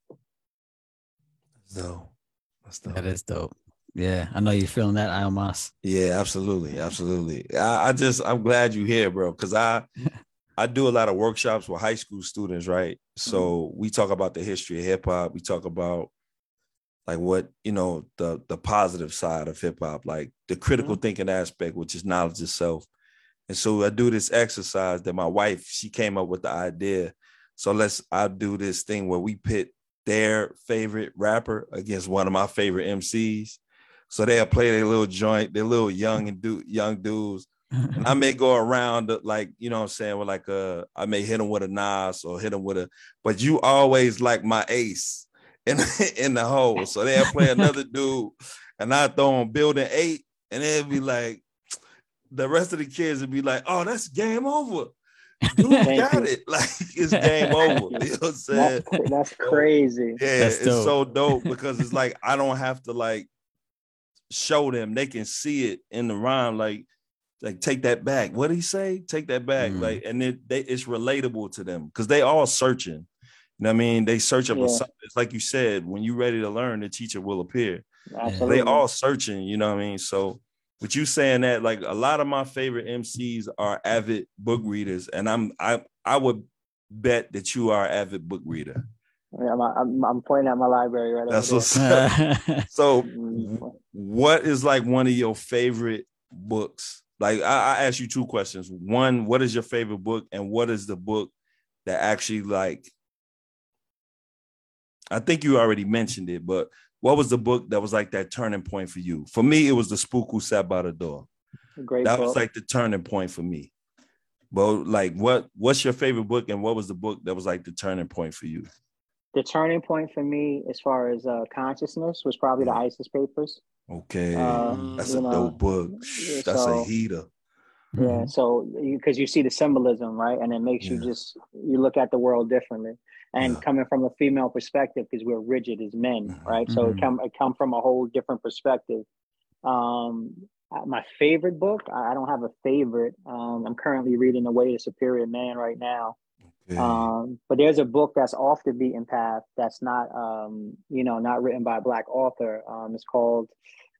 B: That's dope. That's
A: That
B: dope.
A: is dope. Yeah. I know you're feeling that, Almas.
B: Yeah, absolutely. Absolutely. I, I just I'm glad you're here, bro. Cause I I do a lot of workshops with high school students, right? So we talk about the history of hip hop. We talk about like what, you know, the the positive side of hip hop, like the critical
D: Mm-hmm.
B: thinking aspect, which is knowledge itself. And so I do this exercise that my wife, she came up with the idea. So let's I do this thing where we pit their favorite rapper against one of my favorite M Cs. So they'll play their little joint, their little young and do young dudes. And I may go around like, you know what I'm saying, with like a, I may hit them with a Nas or hit them with a, but you always like my ace in, in the hole. So they'll play another dude and I throw on building eight and they'll be like, the rest of the kids would be like, oh, that's game over. Dude
D: Thank
B: got
D: you.
B: it. Like it's game
D: Thank
B: over.
D: you.
B: You know what I'm
D: That's
B: saying?
D: that's
B: So
D: crazy.
B: yeah,
A: That's
B: it's
A: dope.
B: so dope because it's like I don't have to like show them. They can see it in the rhyme. Like, like take that back. What did he say? Take that back.
A: Mm,
B: Like, and it they it's relatable to them because they all searching. You know what I mean? They searching for
D: Yeah,
B: something. It's like you said, when you're ready to learn, the teacher will appear.
A: yeah.
B: They
D: absolutely.
B: all searching, you know what I mean? So with you saying that, like a lot of my favorite M Cs are avid book readers, and I'm I I would bet that you are an avid book reader.
D: Yeah, I'm, I'm I'm pointing at my library right over
B: That's
D: there.
B: what's up. So
D: Mm,
B: what is like one of your favorite books? Like I, I asked you two questions. One, what is your favorite book, and what is the book that actually like I think you already mentioned it, but what was the book that was like that turning point for you? For me, it was The Spook Who Sat by the Door.
D: Great
B: That
D: book.
B: was like the turning point for me. But like, what what's your favorite book, and what was the book that was like the turning point for you?
D: The turning point for me, as far as uh, consciousness, was probably the
B: Yeah.
D: ISIS papers.
B: Okay,
D: Uh,
B: that's
D: you
B: a
D: know,
B: dope book.
D: yeah,
B: That's
D: so-
B: a heater.
D: Yeah,
A: Mhm.
D: so because you, see the symbolism, right, and it makes you
B: Yeah.
D: just you look at the world differently. And
B: Yeah.
D: coming from a female perspective, because we're rigid as men,
B: Mhm.
D: right? So it
A: Mhm.
D: come it come from a whole different perspective. Um, uh, my favorite book, I I don't have a favorite. Um, I'm currently reading The Way to Superior Man right now.
B: Okay.
D: Um, but there's a book that's off the beaten path that's not, um, you know, not written by a black author. Um, it's called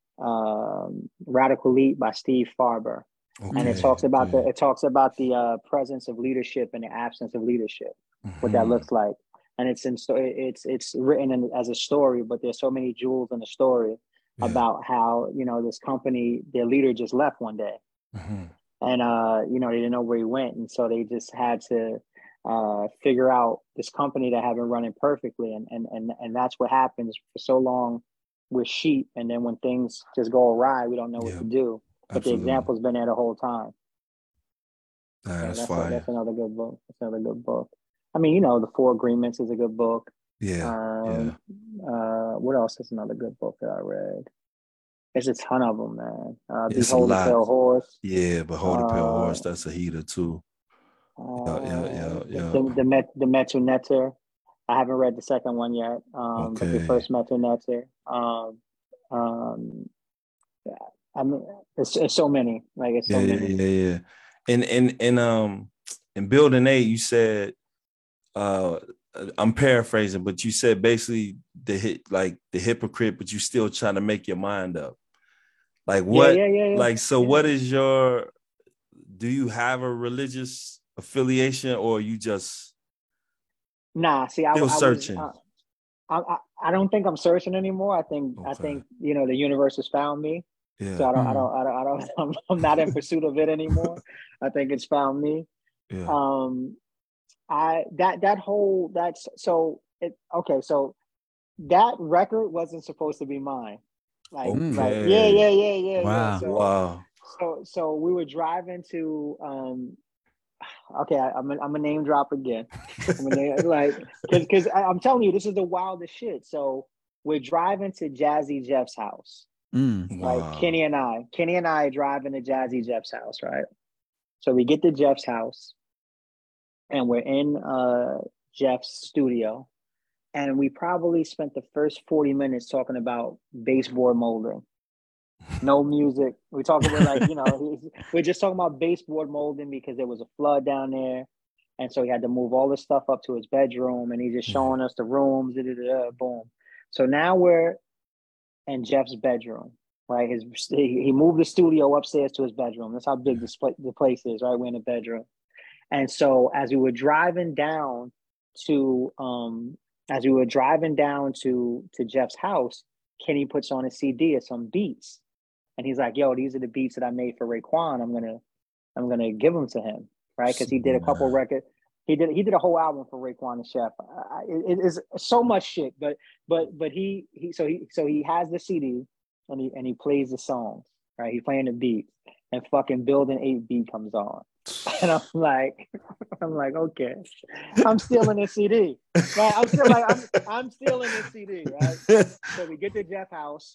D: um, Radical Elite by Steve Farber. And it
B: Okay,
D: talks about the
B: okay.
D: it talks about the uh, presence of leadership and the absence of leadership, what that
B: Mhm.
D: looks like. And it's in sto- it's it's written in, as a story, but there's so many jewels in the story
B: Yeah.
D: about how, you know, this company, their leader just left one day,
B: Mhm.
D: and uh, you know, they didn't know where he went, and so they just had to uh, figure out this company that had been running perfectly, and and and and that's what happens for so long with sheep, and then when things just go awry, we don't know what
B: Yeah.
D: to do. But
B: Absolutely.
D: the example's been there the whole time.
B: Nah,
D: Yeah,
B: that's
D: that's a,
B: fire.
D: that's another good book. That's another good book. I mean, you know, The Four Agreements is a good book.
B: Yeah.
D: Um, uh, what else is another good book that I read? There's a ton of them, man. Uh,
B: It's a
D: Behold the
B: lot.
D: Pale Horse.
B: Yeah, but Hold a Pale
D: Uh,
B: Horse, that's a heater too. Yeah, yeah, yeah,
D: uh,
B: yeah.
D: the the Met the Metu Neter. I haven't read the second one yet. Um, but the
B: Okay.
D: first Metu Neter. Um, um, yeah, I mean, it's, it's so many. Like it's
B: Yeah,
D: so
B: yeah,
D: many.
B: yeah, yeah. And and and um in Building A, you said uh I'm paraphrasing, but you said basically the hit like the hypocrite, but you still trying to make your mind up. Like
D: Yeah,
B: what
D: yeah, yeah, yeah.
B: like so
D: Yeah.
B: what is your do you have a religious affiliation, or you just
D: Nah, see, I,
B: still
D: I was.
B: searching?
D: Uh, I, I I don't think I'm searching anymore. I think I
B: Okay.
D: think you know the universe has found me.
B: Yeah.
D: So I don't I
A: Mm.
D: don't I don't, I don't I'm, I'm not in pursuit of it anymore. I think it's found me.
B: Yeah.
D: Um, I that that whole that's so it okay. So that record wasn't supposed to be mine. Like like yeah
B: Okay.
D: yeah yeah yeah yeah.
A: Wow.
D: So
B: Wow.
D: so so we were driving to um. Okay, I, I'm a, I'm a name drop again. I'm a name, like because because I'm telling you, this is the wildest shit. So we're driving to Jazzy Jeff's house,
A: Mm.
D: right?
B: Wow.
D: Kenny and I, Kenny and I are driving to Jazzy Jeff's house, right? So we get to Jeff's house, and we're in uh, Jeff's studio, and we probably spent the first forty minutes talking about baseboard molding. No music. We talking about like, you know, we're just talking about baseboard molding because there was a flood down there. And so he had to move all this stuff up to his bedroom, and he's just showing us the rooms, da, da, da, da, boom. So now we're in Jeff's bedroom, right? His he, he moved the studio upstairs to his bedroom. That's how big this pla- the place is, right? We're in the bedroom. And so as we were driving down to um as we were driving down to to Jeff's house, Kenny puts on a C D of some beats. And he's like, yo, these are the beats that I made for Raekwon. I'm gonna, I'm gonna give them to him, right? Because he did a couple records. He did, he did a whole album for Raekwon and Chef. I, it, it is so much shit, but, but, but he, he, so he, so he has the C D, and he, and he plays the songs, right? He's playing the beats, and fucking Building eight beat comes on, and I'm like, I'm like, okay, I'm stealing this C D, right? I'm still like, I'm, I'm stealing this C D, right? So we get to Jeff house.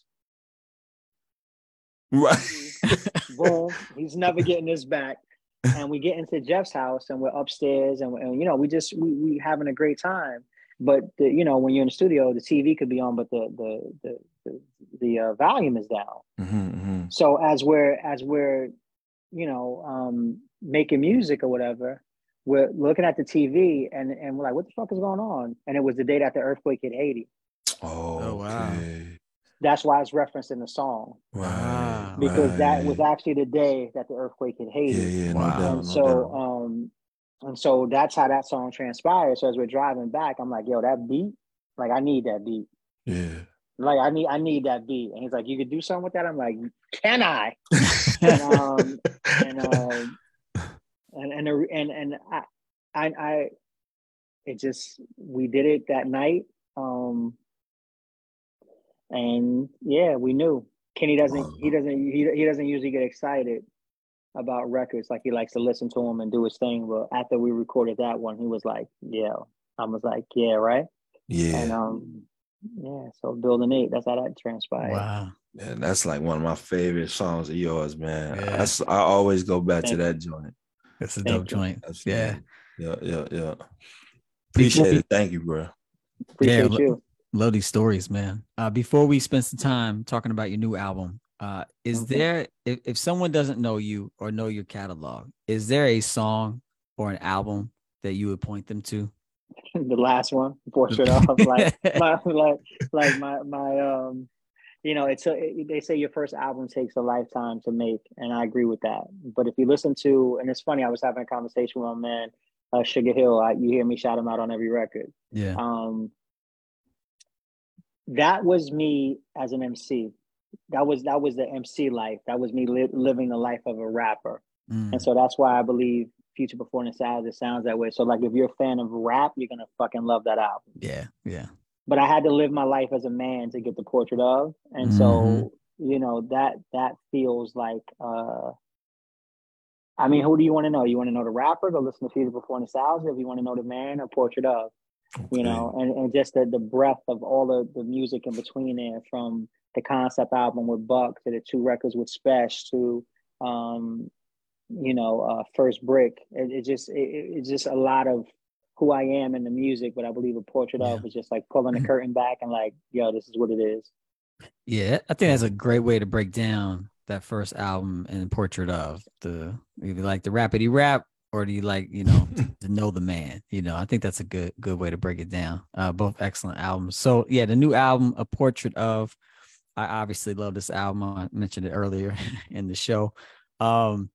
B: Right.
D: Boom. He's never getting this back. And we get into Jeff's house, and we're upstairs, and, and you know, we just we we having a great time. But the, you know, when you're in the studio, the T V could be on, but the the the the, the uh, volume is down.
B: Mm-hmm, mm-hmm.
D: So as we're as we're you know um, making music or whatever, we're looking at the T V, and and we're like, what the fuck is going on? And it was the day that the earthquake hit Haiti.
B: Oh,
A: Oh, wow.
B: okay.
D: That's why it's referenced in the song,
B: Right.
A: Ah.
D: because
B: right.
D: that was actually the day that the earthquake hit Haiti.
B: Yeah, yeah,
A: Wow.
B: no doubt,
D: And
B: no
D: so,
B: doubt.
D: um, and so that's how that song transpired. So as we're driving back, I'm like, yo, that beat, like I need that beat.
B: Yeah.
D: Like I need, I need that beat. And he's like, you could do something with that. I'm like, can I? And um, and um, and and and and I, I, I, it just we did it that night, Um, and yeah, we knew Kenny doesn't. He doesn't. He, he doesn't usually get excited about records. Like he likes to listen to them and do his thing. But after we recorded that one, he was like, "Yeah." I was like, "Yeah, right."
B: Yeah.
D: And um, yeah. So building eight. That's how that transpired.
A: Wow.
B: Yeah, that's like one of my favorite songs of yours, man.
A: Yeah.
B: That's, I always go back
D: Thank
B: to
D: you.
B: that joint.
A: That's a
D: Thank
A: dope
D: you.
A: joint.
B: Absolutely.
A: Yeah.
B: Yeah, yeah, yeah. Appreciate
A: Before we-
B: it. Thank you, bro.
D: Appreciate
A: yeah,
D: you.
A: love these stories, man. Uh, before we spend some time talking about your new album, uh, is
D: Mhm.
A: there, if, if someone doesn't know you or know your catalog, is there a song or an album that you would point them to?
D: The last one, portrait of like my like like my my um you know, it's a, it, they say your first album takes a lifetime to make, and I agree with that. But if you listen to, and it's funny, I was having a conversation with my man, uh, Sugar Hill. I, you hear me shout him out on every record.
A: Yeah.
D: Um, that was me as an M C. That was that was the M C life. That was me li- living the life of a rapper,
A: Mm.
D: and so that's why I believe Future Before Nostalgia sounds that way. So like, if you're a fan of rap, you're gonna fucking love that album.
A: Yeah. Yeah.
D: But I had to live my life as a man to get the portrait of, and
A: Mhm.
D: so you know that that feels like. uh I mean, who do you want to know? You want to know the rapper? Go listen to Future Before Nostalgia. If you want to know the man, or Portrait of, you know, and, and just the the breadth of all the the music in between there, from the concept album with Buck to the two records with Spesh to um you know uh First Brick. It, it just it, it's just a lot of who I am in the music, but I believe a Portrait
A: Yeah.
D: of is just like pulling the curtain back and like, yo, this is what it is.
A: Yeah, I think that's a great way to break down that first album and Portrait of. The if you like the rapidy rap, or do you like, you know, to, to know the man? You know, I think that's a good good way to break it down. Uh, both excellent albums. So yeah, the new album, A Portrait of. I obviously love this album. I mentioned it earlier in the show. Um,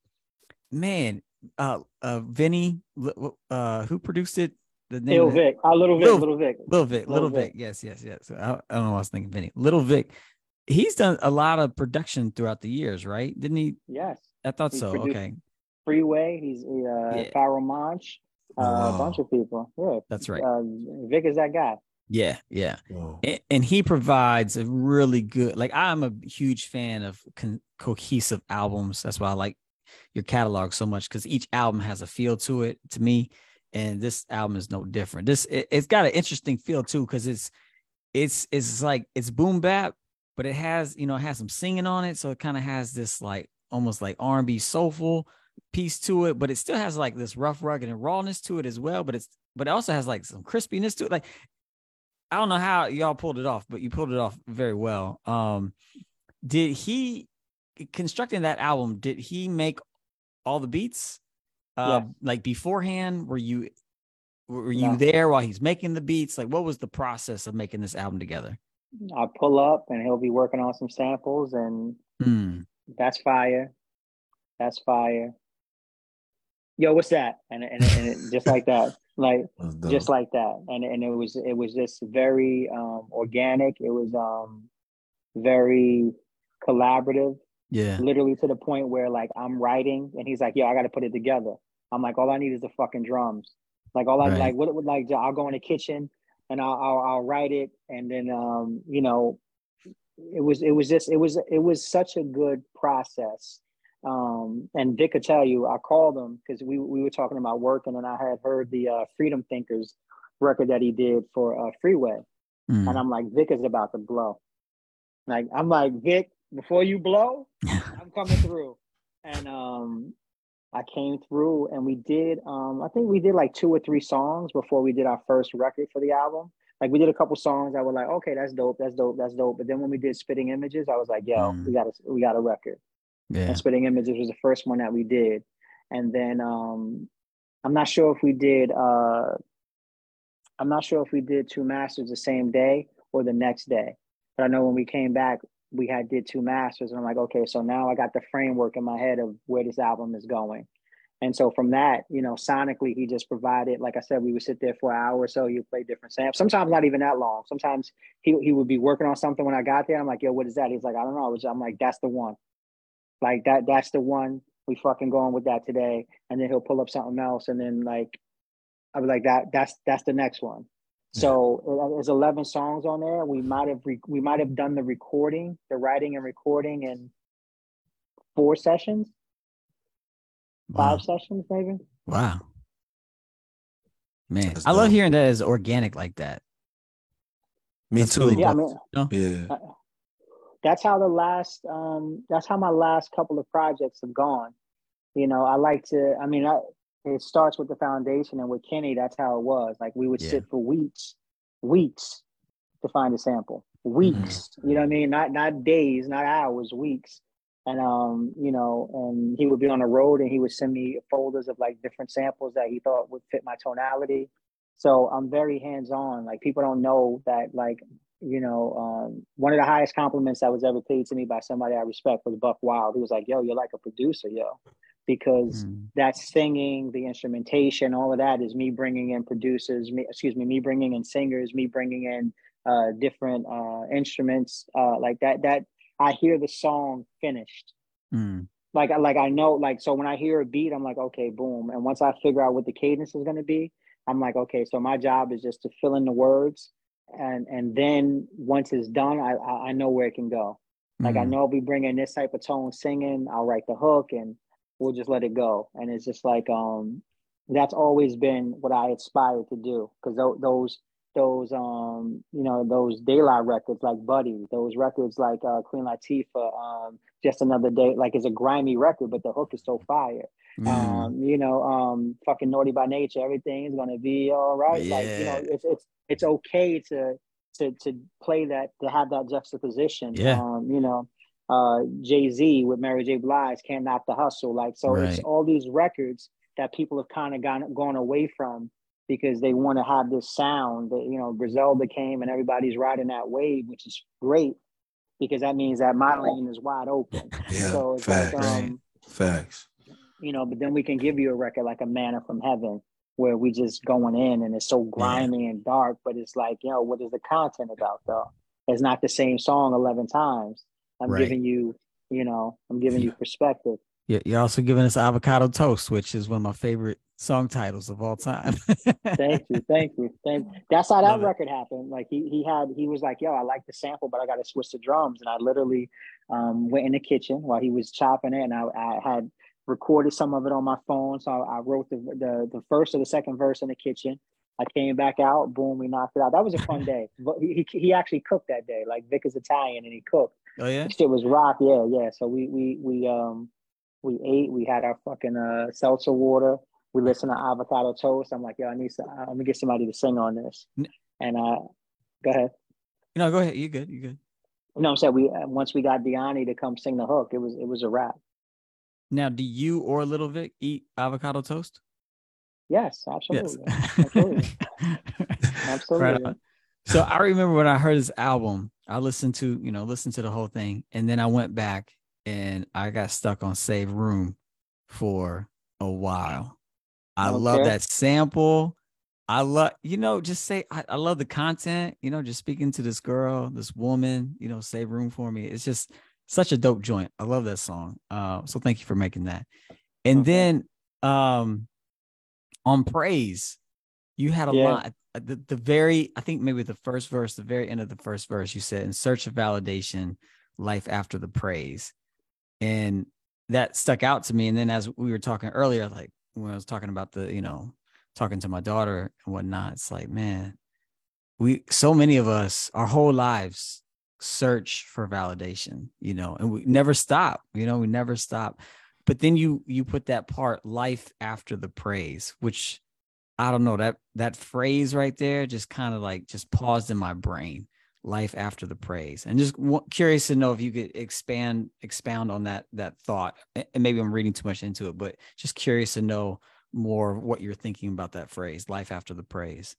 A: man, uh, uh, Vinny, uh, who produced it? The name
D: Lil
A: of it?
D: Vic, uh, Little Vic,
A: Lil,
D: Little Vic,
A: Little Vic,
D: Lil
A: Little
D: Vic.
A: Vic. Yes, yes, yes. I, I don't know. What I was thinking Vinny. Little Vic. He's done a lot of production throughout the years, right? Didn't he?
D: Yes,
A: I thought
D: he's
A: so.
D: produced
A: Okay.
D: Freeway. He's uh,
A: Yeah.
D: Pharoah Monch, uh,
B: Oh, wow.
D: a bunch of people. Yeah,
A: That's right.
D: Uh, Vic is that guy.
A: Yeah, yeah.
B: Whoa.
A: And, and he provides a really good, like, I'm a huge fan of con- cohesive albums. That's why I like your catalog so much, because each album has a feel to it to me. And this album is no different. This it, it's got an interesting feel too, because it's it's it's like it's boom bap, but it has, you know, it has some singing on it. So it kind of has this like almost like R and B soulful piece to it, but it still has like this rough, rugged, and rawness to it as well. But it's but it also has like some crispiness to it. Like, I don't know how y'all pulled it off, but you pulled it off very well. Um, did he constructing that album? Did he make all the beats? Uh,
D: Yes.
A: like beforehand, were you were you
D: No.
A: there while he's making the beats? Like, what was the process of making this album together?
D: I pull up and he'll be working on some samples, and
A: Mm.
D: that's fire. That's fire. Yo, what's that? And and, and it, just like that, like
B: That's dope.
D: just like that, and and it was it was just very um, organic. It was um, very collaborative.
A: Yeah.
D: Literally to the point where like I'm writing and he's like, yo, I got to put it together. I'm like, all I need is the fucking drums. Like all I
A: Right.
D: like, what it would like, I'll go in the kitchen and I'll, I'll, I'll write it. And then, um, you know, it was, it was just, it was, it was such a good process. Um, and Vic could tell you, I called him because we, we were talking about working, and I had heard the uh, Freedom Thinkers record that he did for uh, Freeway.
A: Mm.
D: And I'm like, Vic is about to blow. Like, I'm like, Vic, before you blow, I'm coming through. And um, I came through and we did, um, I think we did like two or three songs before we did our first record for the album. Like we did a couple songs that were like, okay, that's dope, that's dope, that's dope. But then when we did Spitting Images, I was like, yo,
A: Mm.
D: we got a, we got a record.
A: Yeah.
D: And Spitting Images was the first one that we did. And then um, I'm not sure if we did, uh, I'm not sure if we did Two Masters the same day or the next day. But I know when we came back, we had did Two Masters, and I'm like, okay, so now I got the framework in my head of where this album is going. And so from that, you know, sonically, he just provided, like I said, we would sit there for an hour or so, you play different samples. Sometimes not even that long. Sometimes he, he would be working on something when I got there. I'm like, yo, what is that? He's like, I don't know. I'm like, that's the one. Like that, that's the one. We fucking going with that today. And then he'll pull up something else. And then like, I was like, that, that's, that's the next one. So uh, there's eleven songs on there. We might have re- we might have done the recording, the writing and recording in four sessions,
A: Wow.
D: five sessions maybe.
A: Wow. Man,
B: That's
A: I love
B: dope.
A: hearing that as organic like that.
B: Me
A: That's
B: too.
A: really
D: Yeah, I
A: dope.
D: mean,
A: You know?
B: Yeah.
D: uh, that's how the last um that's how my last couple of projects have gone. You know, I like to. I mean, I, it starts with the foundation, and with Kenny, that's how it was. Like we would
A: Yeah.
D: sit for weeks, weeks to find a sample.
A: Mm-hmm.
D: Weeks, you know what I mean? Not not days, not hours, weeks. And um, you know, and he would be on the road, and he would send me folders of like different samples that he thought would fit my tonality. So I'm very hands on. Like people don't know that. Like you know, um, one of the highest compliments that was ever paid to me by somebody I respect was Buck Wild. He was like, "Yo, you're like a producer, yo." Because
A: Mm.
D: that singing, the instrumentation, all of that is me bringing in producers, me, excuse me, me bringing in singers, me bringing in uh, different uh, instruments uh, like that. That I hear the song finished.
A: Mm.
D: Like, like I know, like, so when I hear a beat, I'm like, okay, boom. And once I figure out what the cadence is going to be, I'm like, okay, so my job is just to fill in the words. And, and then once it's done, I, I know where it can go. Like, I
A: Mm.
D: know I'll be bringing this type of tone singing. I'll write the hook and we'll just let it go. And it's just like, um, that's always been what I aspired to do. Cause th- those, those, um, you know, those daylight records like Buddy, those records like uh, Queen Latifah, um, Just Another Day, like it's a grimy record, but the hook is so fire.
A: Mm.
D: Um, you know, um, fucking Naughty by Nature, everything is gonna be all right.
A: Yeah.
D: Like, you know, it's it's it's okay to to to play that, to have that juxtaposition.
A: Yeah.
D: Um, you know, uh Jay-Z with Mary J. Blige, Can't Knock the Hustle. Like, so
A: Right.
D: it's all these records that people have kind of gone gone away from because they want to have this sound that, you know, Griselda came and everybody's riding that wave, which is great because that means that my lane is wide open.
B: Yeah.
D: So it's
B: Facts.
D: like, um,
B: Facts.
D: you know, but then we can give you a record like a Manna from Heaven where we just going in and it's so grimy and dark, but it's like, you know, what is the content about though? It's not the same song eleven times. I'm
A: Right.
D: giving you, you know, I'm giving
A: Yeah.
D: you perspective.
A: Yeah, you're also giving us Avocado Toast, which is one of my favorite song titles of all time.
D: Thank you, thank you, thank. That's how that
A: Love it.
D: record happened. Like he he had he was like, yo, I like the sample, but I got to switch the drums, and I literally um, went in the kitchen while he was chopping it, and I, I had recorded some of it on my phone. So I, I wrote the, the the first or the second verse in the kitchen. I came back out, boom, we knocked it out. That was a fun day. But he he, he actually cooked that day. Like Vic is Italian, and he cooked.
A: Oh yeah.
D: The shit was rock, yeah, yeah. So we we we um we ate. We had our fucking uh seltzer water. We listened to Avocado Toast. I'm like, yo, I need some. Uh, let me get somebody to sing on this. And uh, go ahead.
A: No, go ahead. You good? You good?
D: You know what I'm saying? We uh, once we got Deani to come sing the hook, it was it was a wrap.
A: Now, do you or Little Vic eat avocado toast?
D: Yes, absolutely,
A: Yes.
D: absolutely, absolutely.
A: Right on. So I remember when I heard his album, I listened to, you know, listened to the whole thing. And then I went back and I got stuck on Save Room for a while. I
D: Okay.
A: love that sample. I love, you know, just say, I, I love the content, you know, just speaking to this girl, this woman, you know, Save Room for Me. It's just such a dope joint. I love that song. Uh, so thank you for making that. And
D: Okay.
A: then um, on Praise, you had a
D: Yeah.
A: lot. The, the very, I think maybe the first verse, the very end of the first verse, you said, in search of validation, life after the praise. And that stuck out to me. And then as we were talking earlier, like when I was talking about the, you know, talking to my daughter and whatnot, it's like, man, we, so many of us, our whole lives search for validation, you know, and we never stop, you know, we never stop. But then you, you put that part, life after the praise, which I don't know, that that phrase right there just kind of like just paused in my brain, life after the praise. And just w- curious to know if you could expand expound on that that thought. And maybe I'm reading too much into it, but just curious to know more what you're thinking about that phrase, life after the praise.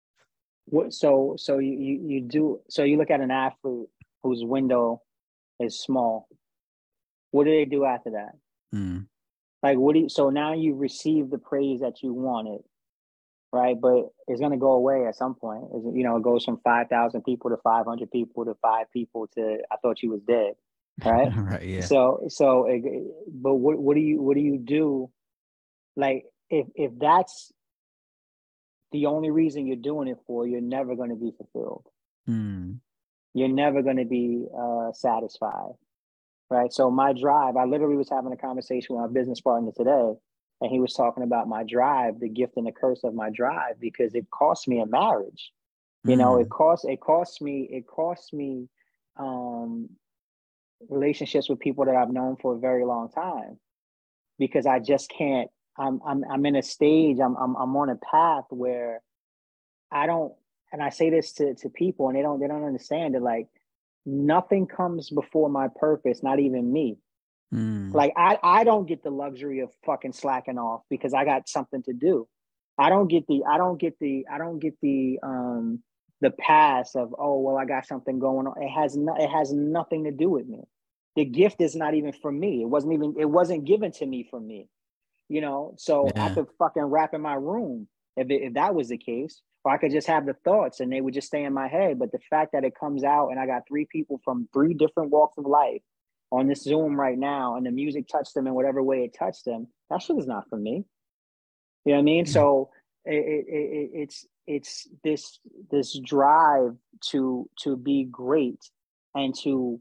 D: What? So so you you, you do so you look at an athlete whose window is small. What do they do after that?
A: Mm.
D: Like what do you? So now you receive the praise that you wanted. Right, but it's gonna go away at some point. It's, you know, it goes from five thousand people to five hundred people to five people to I thought you was dead. Right.
A: Right. Yeah.
D: So so, it, but what what do you what do you do? Like if if that's the only reason you're doing it for, you're never going to be fulfilled.
A: Mm.
D: You're never going to be uh, satisfied, right? So my drive, I literally was having a conversation with my business partner today, and he was talking about my drive, the gift and the curse of my drive, because it cost me a marriage. You know,
A: Mm.
D: it cost, it cost me, it cost me um, relationships with people that I've known for a very long time, because I just can't, I'm, I'm, I'm in a stage, I'm, I'm, I'm on a path where I don't, and I say this to, to people and they don't, they don't understand it. Like, nothing comes before my purpose, not even me.
A: Mm.
D: Like, I, I don't get the luxury of fucking slacking off because I got something to do. I don't get the, I don't get the, I don't get the, um, the pass of, oh, well, I got something going on. It has no, it has nothing to do with me. The gift is not even for me. It wasn't even, it wasn't given to me for me, you know? So I
A: Yeah.
D: could fucking rap in my room if it, if that was the case, or I could just have the thoughts and they would just stay in my head. But the fact that it comes out and I got three people from three different walks of life on this Zoom right now, and the music touched them in whatever way it touched them, that shit is not for me. You know what I mean?
A: Mm.
D: So it, it, it, it's it's this this drive to to be great and to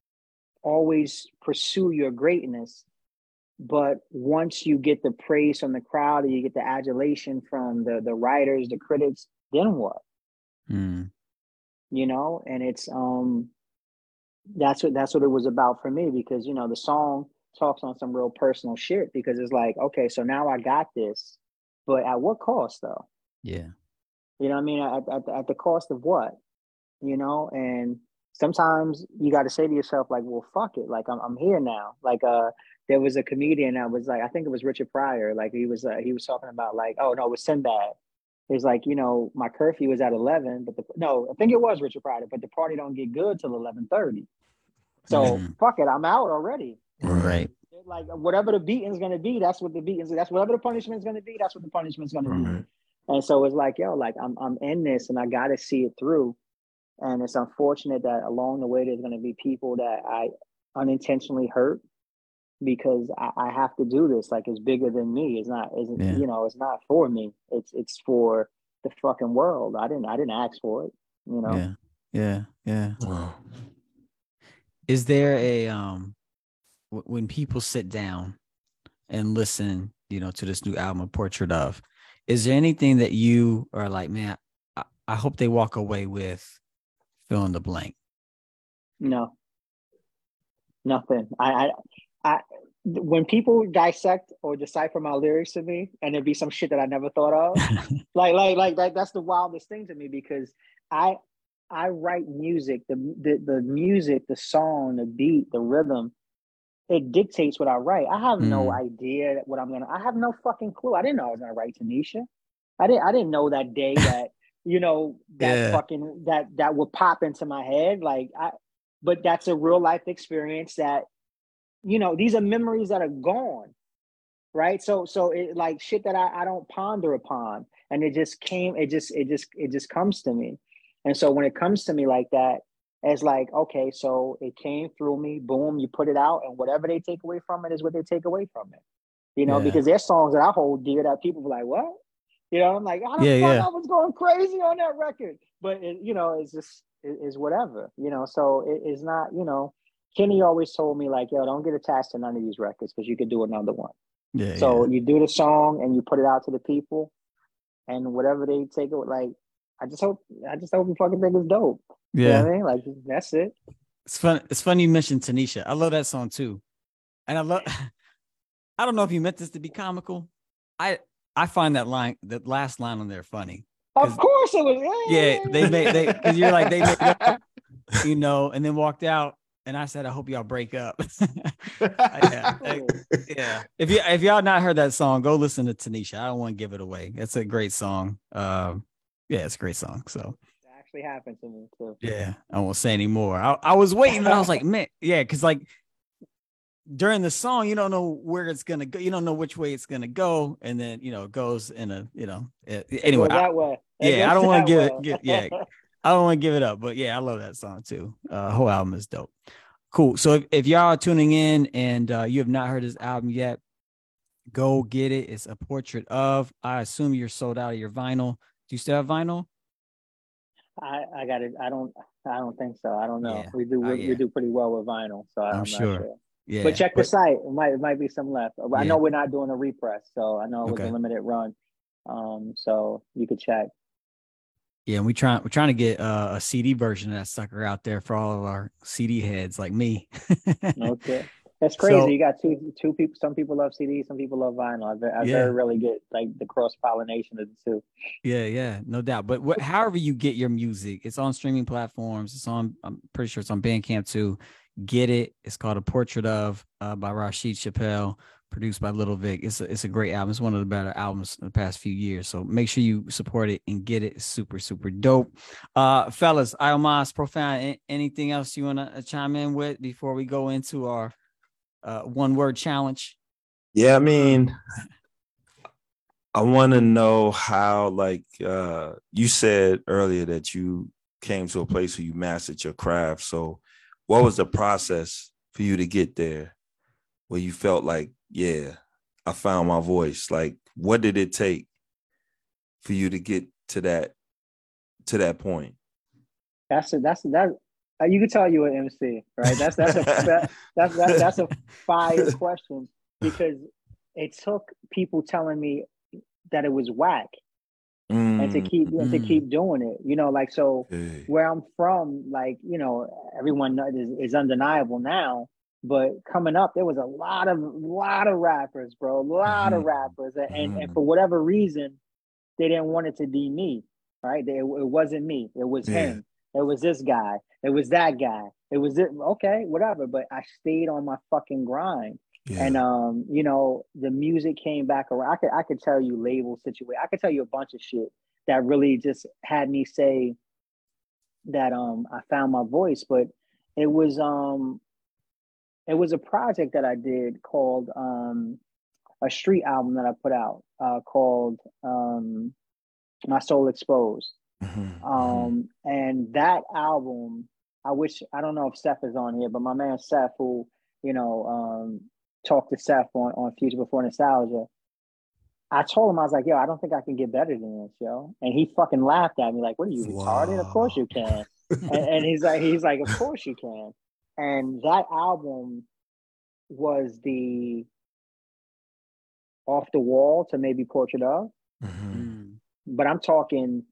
D: always pursue your greatness. But once you get the praise from the crowd, or you get the adulation from the the writers, the critics, then what?
A: Mm.
D: You know, and it's um that's what that's what it was about for me, because you know the song talks on some real personal shit, because it's like, okay, so now I got this, but at what cost though?
A: Yeah.
D: You know what I mean? At, at, at the cost of what? You know, and sometimes you got to say to yourself, like, well, fuck it. Like, I'm, I'm here now. Like, uh, there was a comedian that was like, I think it was Richard Pryor. Like, he was, uh, he was talking about like, oh no, it was Sinbad. He's like, you know, my curfew is at eleven, but the, no, I think it was Richard Pryor, but the party don't get good till eleven thirty. So
A: Mhm.
D: fuck it, I'm out already.
A: Right.
D: Like, whatever the beating's gonna be, that's what the beating's. That's whatever the punishment's gonna be. That's what the punishment's gonna be.
B: Right.
D: And so it's like, yo, like I'm I'm in this, and I got to see it through. And it's unfortunate that along the way there's going to be people that I unintentionally hurt, because I, I have to do this. Like, it's bigger than me. It's not. Isn't
A: Yeah.
D: you know? It's not for me. It's it's for the fucking world. I didn't I didn't ask for it. You know.
A: Yeah. Yeah. Yeah.
B: Wow.
A: Is there a um w- when people sit down and listen, you know, to this new album, A Portrait of, is there anything that you are like, man, I, I hope they walk away with fill in the blank?
D: No. Nothing. I I. I when people dissect or decipher my lyrics to me, and it'd be some shit that I never thought of, like like like that, that's the wildest thing to me, because I I write music, the, the the music, the song, the beat, the rhythm, it dictates what I write. I have no
A: Mm.
D: idea what I'm gonna. I have no fucking clue. I didn't know I was gonna write Tanisha. I didn't. I didn't know that day that you know that
A: Yeah.
D: fucking that that would pop into my head. Like I, but that's a real life experience that you know. These are memories that are gone, right? So so it like shit that I I don't ponder upon, and it just came. It just it just it just comes to me, and so when it comes to me like that. It's like, okay, so it came through me, boom, you put it out, and whatever they take away from it is what they take away from it. You know,
A: Yeah.
D: because there's songs that I hold dear that people be like, what? You know, I'm like, how the
A: Yeah,
D: fuck
A: yeah.
D: I was going crazy on that record? But, it, you know, it's just, it, it's whatever, you know, so it, it's not, you know, Kenny always told me like, yo, don't get attached to none of these records because you could do another one.
A: Yeah.
D: So
A: Yeah.
D: you do the song and you put it out to the people, and whatever they take it, like, I just hope, I just hope you fucking think it's dope. You know
A: Yeah.
D: what I mean? Like, that's it.
A: It's fun. It's funny you mentioned Tanisha. I love that song too. And I love, I don't know if you meant this to be comical. I, I find that line, that last line on there funny.
D: Of course it was. Yeah,
A: Yeah,
D: yeah,
A: they
D: yeah.
A: made they because you're like they made up, you know, and then walked out, and I said, I hope y'all break up. yeah, I- yeah. If you if y'all not heard that song, go listen to Tanisha. I don't want to give it away. It's a great song. Um, yeah, it's a great song. So
D: It actually happened to me too.
A: yeah, I won't say anymore. I, I was waiting, and I was like, man, yeah, because like during the song, you don't know where it's gonna go. You don't know which way it's gonna go, and then you know it goes in a you know. It,
D: It
A: anyway,
D: goes
A: I-
D: that way. It
A: yeah, I
D: goes
A: don't want
D: that
A: to give
D: way.
A: it. Give, yeah, I don't want to give it up, but yeah, I love that song too. Uh, whole album is dope. Cool. So if, if y'all are tuning in and uh, you have not heard this album yet, go get it. It's A Portrait of. I assume you're sold out of your vinyl. Do you still have vinyl?
D: I, I got it. I don't. I don't think so. I don't know.
A: Yeah.
D: We do.
A: Oh,
D: We,
A: yeah.
D: we do pretty well with vinyl, so
A: I'm
D: I'm
A: sure.
D: not sure.
A: Yeah.
D: But check the site. It might. It might be some left. I
A: Yeah.
D: know we're not doing a repress, so I know it was
A: Okay.
D: a limited run. Um. So you could check.
A: Yeah, and we try we're trying to get uh, a C D version of that sucker out there for all of our C D heads like me.
D: Okay. That's crazy.
A: So-
D: You got two two people. Some people love C Ds. Some people love vinyl. I, ve- I
A: Yeah.
D: very rarely get like the cross pollination of the two.
A: Yeah, yeah, no doubt. But what, however you get your music, it's on streaming platforms. It's on. I'm pretty sure it's on Bandcamp too. Get it. It's called A Portrait of uh, by Rashid Chappelle, produced by Little Vic. It's a, it's a great album. It's one of the better albums in the past few years. So make sure you support it and get it. It's super, super dope. Uh, fellas, Iomas, Profound, a- anything else you want to chime in with before we go into our uh, one word challenge?
B: Yeah, I mean, I want to know how, like, uh, you said earlier that you came to a place where you mastered your craft. So what was the process for you to get there where you felt like, yeah, I found my voice? Like, what did it take for you to get to that, to that point?
D: That's a, that's that. Uh, you can tell you an M C, right? That's that's a that, that's that's that's a fire question, because it took people telling me that it was whack,
B: Mm,
D: and to keep and to
A: mm.
D: keep doing it. You know, like, so
B: okay.
D: where I'm from, like, you know, everyone knows is, is undeniable now. But coming up, there was a lot of lot of rappers, bro, a lot
B: Mhm.
D: of rappers, and, and and
B: Mhm.
D: for whatever reason, they didn't want it to be me, right? They, it wasn't me. It was
B: Yeah.
D: him. It was this guy. It was that guy. It was it. Okay, whatever. But I stayed on my fucking grind.
B: Yeah.
D: And um, you know, the music came back around. I could I could tell you label situation. I could tell you a bunch of shit that really just had me say that um I found my voice. But it was um it was a project that I did called um a street album that I put out uh called um My Soul Exposed.
B: Mhm. Mhm.
D: Um and that album, I wish, I don't know if Seth is on here, but my man Seth, who, you know, um talked to Seth on, on Future Before Nostalgia, I told him, I was like, yo, I don't think I can get better than this, yo. And he fucking laughed at me like, what are you, retarded? Of course you can. and, and he's like, he's like, of course you can. And that album was the off the wall to maybe Portrait of,
B: Mhm.
A: Mm.
D: but I'm talking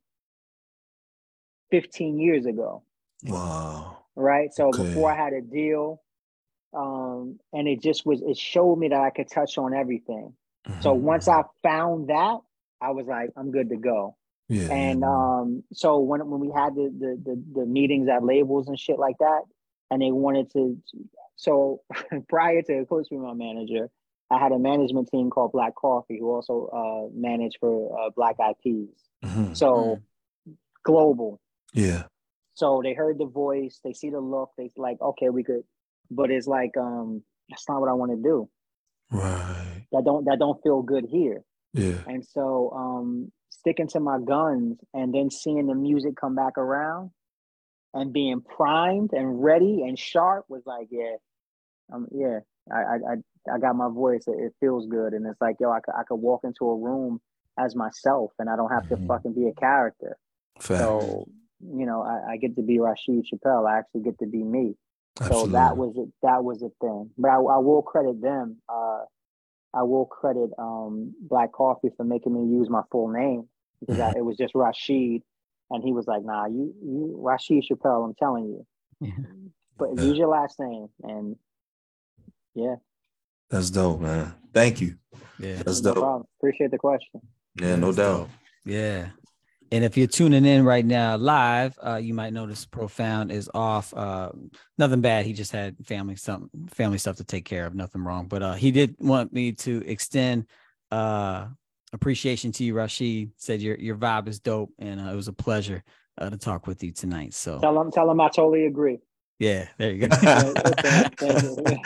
D: fifteen years ago,
B: Wow.
D: right? So
B: Okay.
D: before I had a deal, um, and it just was, it showed me that I could touch on everything. So
B: Mhm.
D: once I found that, I was like, I'm good to go.
B: Yeah.
D: And um, so when when we had the, the the the meetings at labels and shit like that, and they wanted to, so prior to Coach being my manager, I had a management team called Black Coffee, who also uh, managed for uh, Black Eyed Peas.
B: Mhm.
D: So global.
B: Yeah.
D: So they heard the voice, they see the look, they like, okay, we could, but it's like, um, that's not what I want to do.
B: Right.
D: That don't that don't feel good here.
B: Yeah.
D: And so um, sticking to my guns and then seeing the music come back around and being primed and ready and sharp was like, yeah, um, yeah, I, I, I, I got my voice. It, it feels good. And it's like, yo, I could, I could walk into a room as myself and I don't have to
B: Mhm.
D: fucking be a character.
B: Fact.
D: So, you know, I, I get to be Rashid Chappelle. I actually get to be me.
B: Absolutely.
D: So that was it. That was a thing. But I, I will credit them. Uh, I will credit um, Black Coffee for making me use my full name, because I, it was just Rashid, and he was like, "Nah, you, you Rashid Chappelle. I'm telling you,
A: Yeah.
D: but
B: Yeah.
D: use your last name." And yeah,
B: That's dope, man. Thank you.
A: Yeah.
B: That's
D: no
B: dope.
D: problem. Appreciate the question.
B: Yeah, no
A: That's
B: doubt.
A: dope. Yeah. And if you're tuning in right now live, uh, you might notice Profound is off. Uh, nothing bad. He just had family some family stuff to take care of. Nothing wrong. But uh, he did want me to extend uh, appreciation to you, Rashid. Said your your vibe is dope, and uh, it was a pleasure uh, to talk with you tonight. So
D: Tell him, tell him I totally agree.
A: yeah, there you go.
D: Thank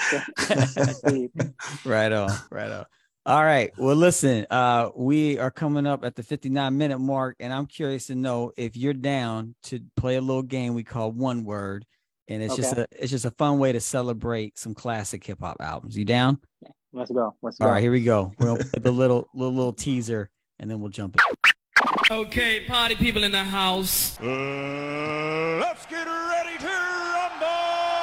D: you.
A: Right on, right on. All right. Well, listen, uh, we are coming up at the fifty-nine minute mark, and I'm curious to know if you're down to play a little game we call One Word, and it's just
D: Okay.
A: a it's just a fun way to celebrate some classic hip hop albums. You down?
D: Let's go. Let's
A: All
D: go.
A: right, here we go. We'll play the little little little teaser, and then we'll jump in.
E: Okay, party people in the house.
F: Uh, let's get ready to rumble!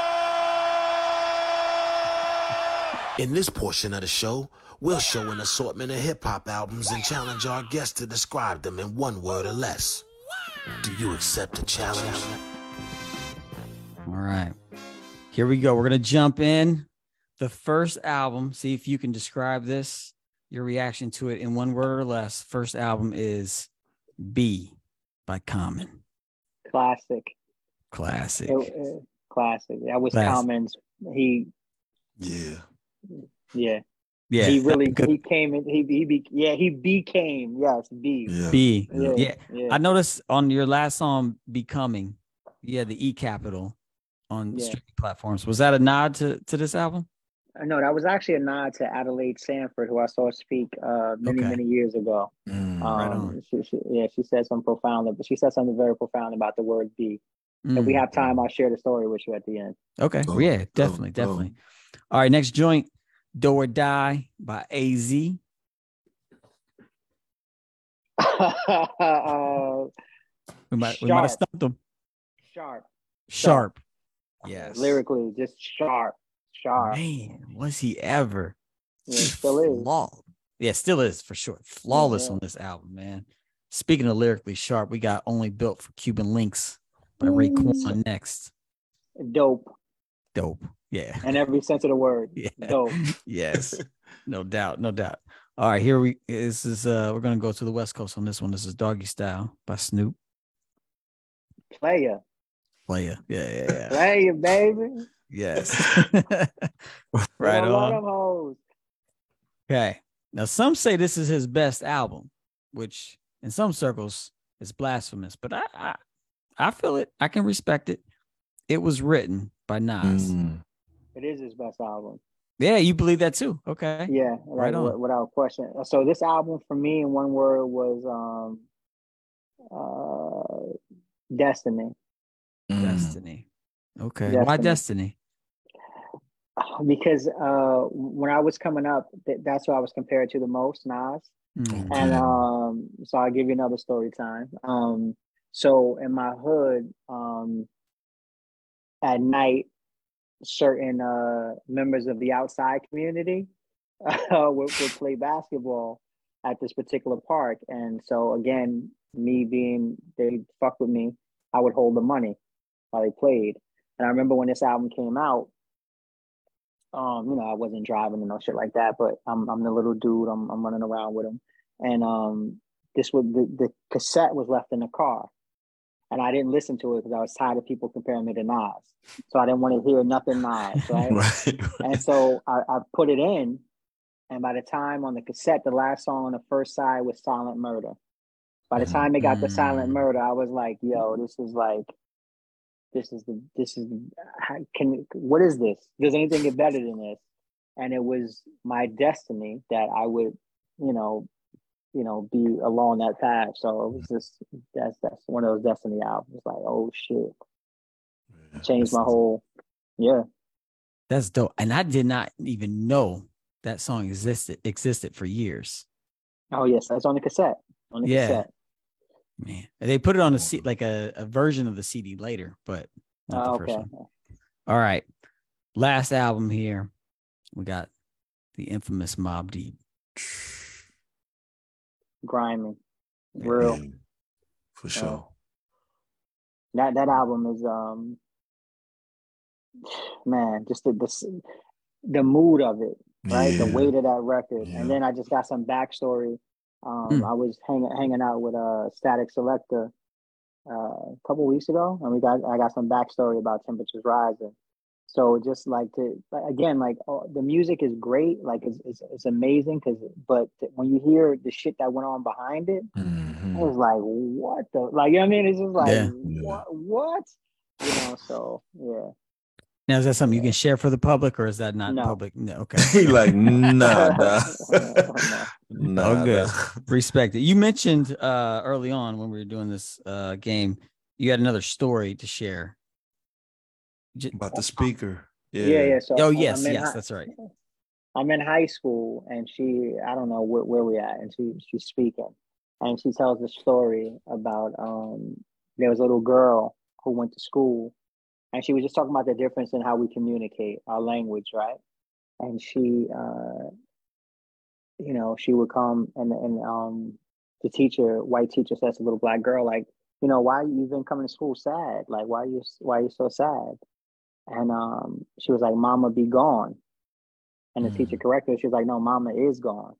G: In this portion of the show, we'll show an assortment of hip-hop albums and challenge our guests to describe them in one word or less. Do you accept the challenge?
A: All right. Here we go. We're going to jump in. The first album, see if you can describe this, your reaction to it in one word or less. First album is B by Common.
D: Classic.
A: Classic.
D: It- it- classic. That was
A: Classic.
D: Common's. He,
B: Yeah.
D: yeah.
A: Yeah.
D: he really
A: good.
D: he came in. He he be, yeah he became yes B.
B: Yeah.
A: B.
D: Yeah,
A: Yeah.
D: yeah.
A: I noticed on your last song, Becoming, yeah, the E capital on
D: Yeah.
A: streaming platforms. Was that a nod to, to this album?
D: No, that was actually a nod to Adelaide Sanford, who I saw speak uh, many
A: Okay.
D: many years ago.
B: Mm.
D: Um,
A: Right on.
D: She, she, yeah, she said something profound. But she said something very profound about the word "be." If we
A: Mm.
D: have time, I'll share the story with you at the end.
A: Okay.
B: Oh,
A: yeah,
B: oh,
A: definitely.
B: oh.
A: Definitely. All right. Next joint, Do or Die by A Z.
D: uh,
A: We might, we might have
D: Sharp.
A: stumped them.
D: sharp,
A: Sharp. Yes.
D: lyrically, just sharp, sharp.
A: Man, was he ever?
D: Yeah, it still is.
A: Flaw- Yeah, still is for sure. Flawless
D: Yeah.
A: on this album, man. Speaking of lyrically sharp, we got Only Built for Cuban Links by Raekwon next.
D: Dope
A: Dope. Yeah.
D: in every sense of the word.
A: Yeah.
D: Dope.
A: Yes. No doubt. No doubt. All right, here we this is uh we're gonna go to the West Coast on this one. This is Doggy Style by Snoop.
D: Player,
A: Player. Yeah, yeah, yeah.
D: player, baby.
A: Yes.
D: We
A: Right
D: don't want them
A: on.
D: hoes.
A: Okay. Now some say this is his best album, which in some circles is blasphemous, but I I, I feel it. I can respect it. It was written by Nas.
B: Mm.
D: It is his best album.
A: Yeah, you believe that too. Okay.
D: Yeah,
A: Right
D: like,
A: on.
D: wi- without question. So this album for me, in one word, was um, uh, Destiny.
B: Mm.
A: Destiny. Okay. Why Destiny?
D: Because uh, when I was coming up, th- that's what I was compared to the most, Nas.
A: Mm.
B: Okay.
D: And um, so I'll give you another story time. Um, so in my hood, um, at night, certain uh, members of the outside community uh, would, would play basketball at this particular park. And so again, me being, they fuck with me, I would hold the money while they played. And I remember when this album came out, um, you know, I wasn't driving and no shit like that, but I'm I'm the little dude. I'm I'm running around with him, and um, this was the, the cassette was left in the car, and I didn't listen to it because I was tired of people comparing me to Nas, so I didn't want to hear nothing Nas, right?
B: Right.
D: And so I, I put it in, and by the time on the cassette, the last song on the first side was Silent Murder. By the time they got the Silent
A: Mm.
D: Murder, I was like, yo, this is like. This is the this is how can what is this? Does anything get better than this? And it was my destiny that I would, you know, you know, be along that path. So it was just that's that's one of those destiny albums. Like, oh shit, changed my whole, yeah.
A: That's dope. And I did not even know that song existed existed for years.
D: Oh yes, that's on the cassette. On the
A: Yeah.
D: cassette.
A: Man, they put it on a C, like a, a version of the C D later, but not
D: Oh,
A: the first
D: okay.
A: one. All right, last album here, we got the infamous Mobb Deep.
D: Grimy, real.
B: Yeah, for sure.
D: That that album is um, man, just the the, the mood of it. Right, the
B: Yeah.
D: weight of that record,
B: Yeah.
D: and then I just got some backstory. Um,
A: Mm.
D: I was hanging hanging out with a uh, Static Selector uh, a couple weeks ago, and we got I got some backstory about Temperatures Rising. So just like to like, again, like oh, the music is great, like it's it's, it's amazing because, but when you hear the shit that went on behind it,
B: Mhm.
D: I was like, what the like? You know what I mean? It's just like
A: Yeah.
D: what what you know? So yeah.
A: Now, is that something you can share for the public, or is that not
D: No.
A: public? No. Okay.
B: He like nah, nah.
D: No.
B: nah,
A: Oh, good.
B: nah.
A: Respect it. You mentioned uh, early on when we were doing this uh, game, you had another story to share. J-
B: About the speaker. Yeah.
D: Yeah, yeah. So
A: oh,
D: I'm
A: yes,
D: in
A: yes,
D: hi-
A: that's right.
D: I'm in high school, and she, I don't know where, where we at, and she she's speaking, and she tells the story about um, there was a little girl who went to school, and she was just talking about the difference in how we communicate our language, right? And she, uh, you know, she would come and and um, the teacher, white teacher, says to the little black girl, like, you know, why you been coming to school sad? Like, why you why you so sad? And um, she was like, "Mama be gone." And the mm. teacher corrected her. She was like, "No, Mama is gone."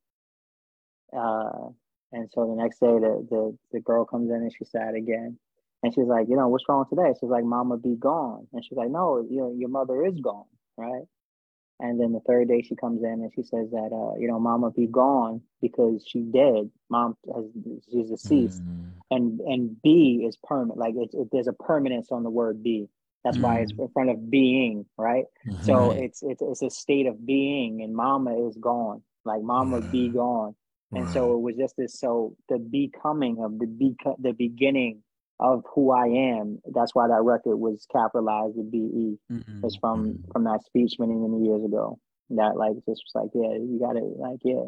D: Uh, and so the next day, the, the the girl comes in and she's sad again. And she's like, "You know, what's wrong today?" She's like, "Mama be gone." And she's like, "No, you know, your mother is gone, right?" And then the third day she comes in and she says that, uh, you know, Mama be gone because she dead. Mom has she's deceased, mm. and and be is permanent. Like it, it, there's a permanence on the word be. That's mm. why it's in front of being, right? Mm-hmm. So right. it's it's it's a state of being, and Mama is gone. Like Mama right. be gone, and right. so it was just this. So the becoming of the be the beginning of who I am. That's why that record was capitalized with B E. Mm-hmm. It's from mm-hmm. from that speech many many years ago. That like just was like, yeah, you got it. Like yeah.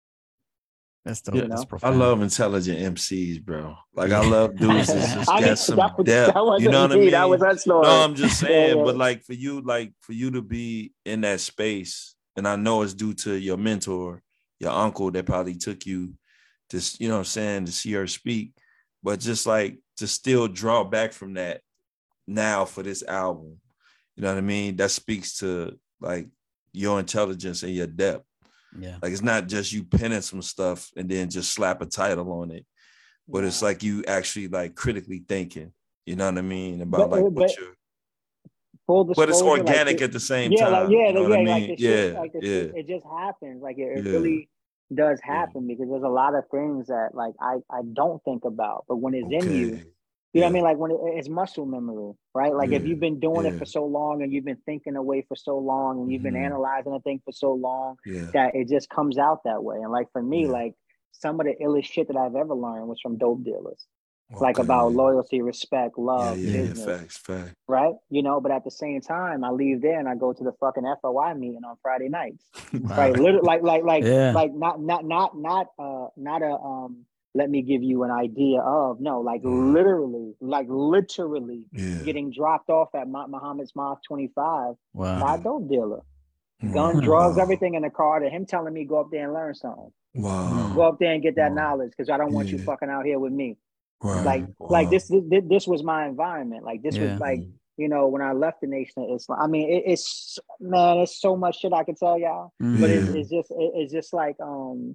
A: That's dope.
B: Yeah,
A: That's
B: I love intelligent M Cs, bro. Like I love dudes that just
D: I
B: got
D: mean,
B: some
D: that was,
B: depth.
D: That
B: you know what I mean?
D: That was that story.
B: No, I'm just saying,
D: yeah, yeah.
B: but like for you, like for you to be in that space, and I know it's due to your mentor, your uncle that probably took you to, you know what I'm saying, to see her speak, but just like to still draw back from that now for this album. You know what I mean? That speaks to like your intelligence and your depth.
A: Yeah.
B: Like it's not just you penning some stuff and then just slap a title on it, but yeah. it's like you actually like critically thinking, you know what I mean? About
D: but,
B: like
D: but,
B: what you're,
D: full
B: but it's organic
D: like,
B: at the same
D: yeah,
B: time.
D: Like, yeah,
B: you know
D: yeah,
B: what I mean?
D: like the
B: yeah,
D: shit, like the
B: yeah.
D: shit, it just happens. Like it, it
B: yeah.
D: really does happen yeah. because there's a lot of things that like I, I don't think about, but when it's okay. in you, you yeah. know what I mean? Like when it, it's muscle memory, right? Like yeah. if you've been doing yeah. it for so long and you've been thinking away for so long and you've been mm-hmm. analyzing a thing for so long
B: yeah.
D: that it just comes out that way. And like for me, yeah. like some of the illest shit that I've ever learned was from dope dealers. Okay. Like about loyalty, respect, love,
B: yeah, yeah,
D: business.
B: Facts, facts.
D: Right? You know, but at the same time, I leave there and I go to the fucking F O I meeting on Friday nights. Wow. Right? Literally, like, like, like, yeah. like, not, not, not, not, uh, not a, um, let me give you an idea of, no, like mm. literally, like literally yeah. getting dropped off at Mount Muhammad's Mosque twenty-five wow. by a dope dealer. Gun, wow. drugs, everything in the car to him telling me go up there and learn something.
B: Wow.
D: Go up there and get that wow. knowledge because I don't want
B: yeah.
D: you fucking out here with me.
B: Right.
D: Like, wow. like this, this, this was my environment. Like this yeah. was like, you know, when I left the Nation of Islam, I mean, it, it's, man, it's so much shit I can tell y'all, mm. but it's, it's just, it, it's just like, um,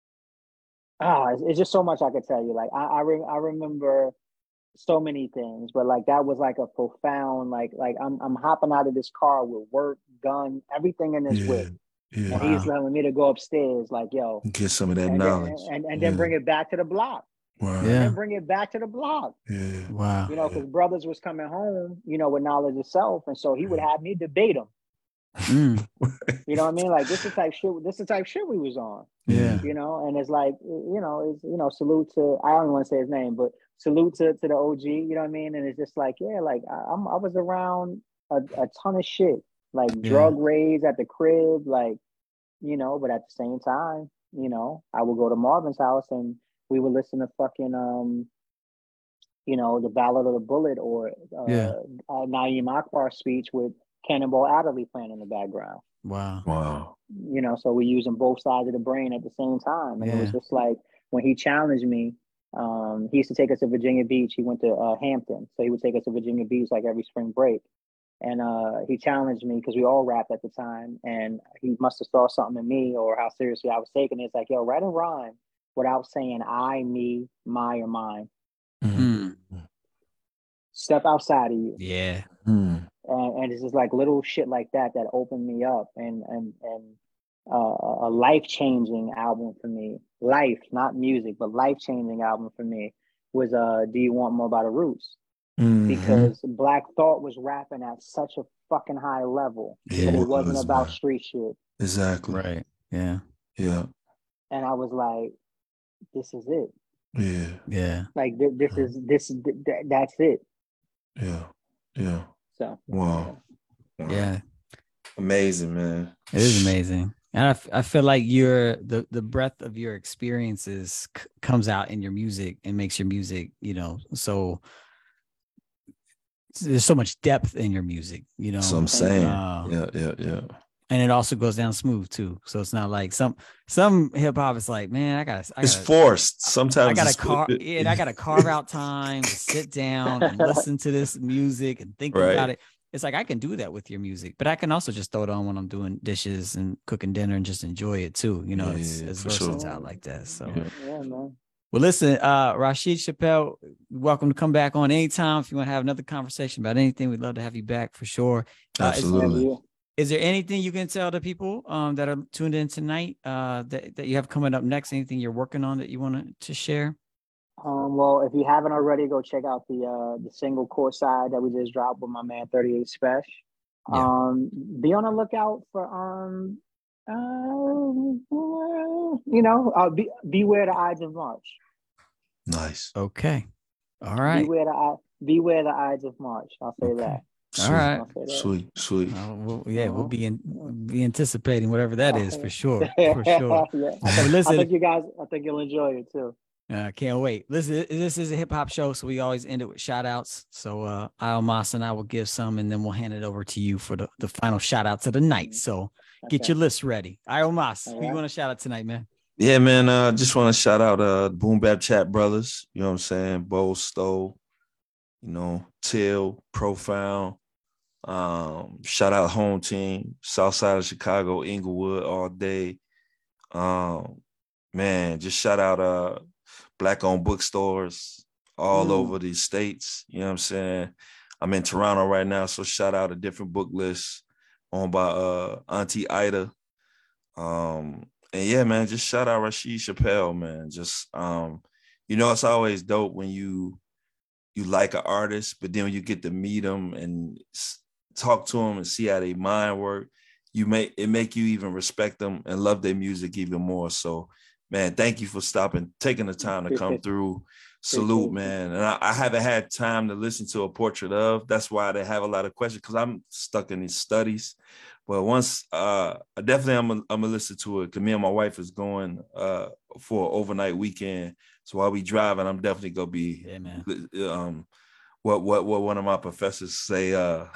D: ah, it's, it's just so much I could tell you. Like, I, I, re- I remember so many things, but like, that was like a profound, like, like I'm, I'm hopping out of this car with work, gun, everything in this yeah. whip. Yeah. And wow. he's telling me to go upstairs, like, yo,
B: get some of that
D: and
B: knowledge.
D: Then, and, and
B: yeah.
D: then bring it back to the block.
B: Wow.
D: And
A: yeah.
D: then bring it back to the block.
B: Yeah.
A: Wow.
D: You know, because brothers was coming home, you know, with knowledge of self. And so he would have me debate them.
A: Mm.
D: You know what I mean? Like this is type shit, this is the type shit we was on.
A: Yeah.
D: You know, and it's like, you know, it's, you know, salute to, I don't want to say his name, but salute to, to the O G, you know what I mean? And it's just like, yeah, like I, I'm, I was around a, a ton of shit, like yeah. drug raids at the crib, like, you know, but at the same time, you know, I would go to Marvin's house and we would listen to fucking, um, you know, the Ballad of the Bullet or uh,
A: yeah.
D: uh, Naeem Akbar's speech with Cannonball Adderley playing in the background.
A: Wow.
B: Wow.
D: You know, so we're using both sides of the brain at the same time. And
A: yeah.
D: it was just like when he challenged me, um, he used to take us to Virginia Beach. He went to uh, Hampton. So he would take us to Virginia Beach like every spring break. And uh, he challenged me because we all rapped at the time. And he must have saw something in me or how seriously I was taking it. It's like, yo, write a rhyme without saying I, me, my, or mine.
A: Mm-hmm.
D: Step outside of you.
A: Yeah.
B: Mm.
D: And, and it's just like little shit like that that opened me up. And and and uh, a life-changing album for me. Life, not music, but life-changing album for me was uh, Do You Want More by the Roots? Mm-hmm. Because Black Thought was rapping at such a fucking high level.
B: Yeah,
D: but it wasn't
B: was,
D: about
B: man.
D: street shit.
B: Exactly.
A: Right. Yeah.
B: Yeah.
D: And I was like, this is it.
B: Yeah.
A: Yeah.
D: Like th- this is this th- that's it.
B: Yeah. Yeah.
D: So
B: wow.
A: wow. Yeah.
B: Amazing, man.
A: It is amazing. And I, f- I feel like your the the breadth of your experiences c- comes out in your music and makes your music, you know, so there's so much depth in your music, you know.
B: So I'm saying,
A: Uh,
B: yeah, yeah, yeah.
A: and it also goes down smooth too. So it's not like some some hip hop is like, man, I gotta, I
B: It's
A: gotta,
B: forced. Sometimes
A: I gotta
B: it's
A: car, yeah, I gotta carve out time to sit down and listen to this music and think
B: Right.
A: about it. It's like I can do that with your music, but I can also just throw it on when I'm doing dishes and cooking dinner and just enjoy it too. You know,
B: Yeah,
A: it's
B: yeah,
A: it's
B: for sure.
A: versatile like that. So.
B: Yeah.
D: Yeah, man.
A: Well, listen, uh, Rashid Chappelle, welcome to come back on anytime. If you want to have another conversation about anything, we'd love to have you back for sure. Uh, is,
B: Absolutely.
D: Yeah,
A: is there anything you can tell the people um, that are tuned in tonight uh, that, that you have coming up next? Anything you're working on that you want to share?
D: Um, well, if you haven't already, go check out the uh the single Courtside that we just dropped with my man thirty-eight Special.
A: Yeah.
D: Um, be on the lookout for um, uh, you know, uh, be, beware the Ides of March.
B: Nice.
A: Okay. All right.
D: Beware the eye, beware the Ides of March. I'll say
A: Okay.
D: that.
B: Sweet.
A: right.
D: I'll say that.
B: Sweet, sweet.
A: Uh, we'll, yeah, we'll
D: Uh-huh.
A: be in we'll be anticipating whatever that is for sure.
D: yeah,
A: For sure.
D: I think,
A: Well,
D: I
A: listen,
D: think you guys, I think you'll enjoy it too.
A: I uh, can't wait. Listen, this is a hip hop show, so we always end it with shout outs. So uh Al Mas and I will give some, and then we'll hand it over to you for the, the final shout outs of the night. So get
D: Okay.
A: your list ready. Al Mas,
D: All
A: who you
D: right.
A: want to shout out tonight, man?
B: Yeah, man. Uh, just want to shout out uh Boom Bap Chat Brothers. You know what I'm saying? Bo Stowe, you know, Till, Profound. Um, shout out home team, South Side of Chicago, Inglewood all day. Um, man, just shout out uh black owned bookstores all
D: Mm.
B: over the states. You know what I'm saying? I'm in Toronto right now, so shout out a different book list owned by uh Auntie Ida. Um, and yeah, man, just shout out Rashid Chappelle, man. Just um, you know, it's always dope when you you like an artist, but then when you get to meet them and s- talk to them and see how they mind work, you make it make you even respect them and love their music even more. So, man, thank you for stopping, taking the time to come through. Salute, man. And I, I haven't had time to listen to A Portrait Of. That's why they have a lot of questions, because I'm stuck in these studies. But once, uh, I definitely I'm gonna I'm gonna listen to it, because me and my wife is going uh, for an overnight weekend. So while we driving, I'm definitely gonna be
A: Yeah, man.
B: um, what what what one of my professors say, uh,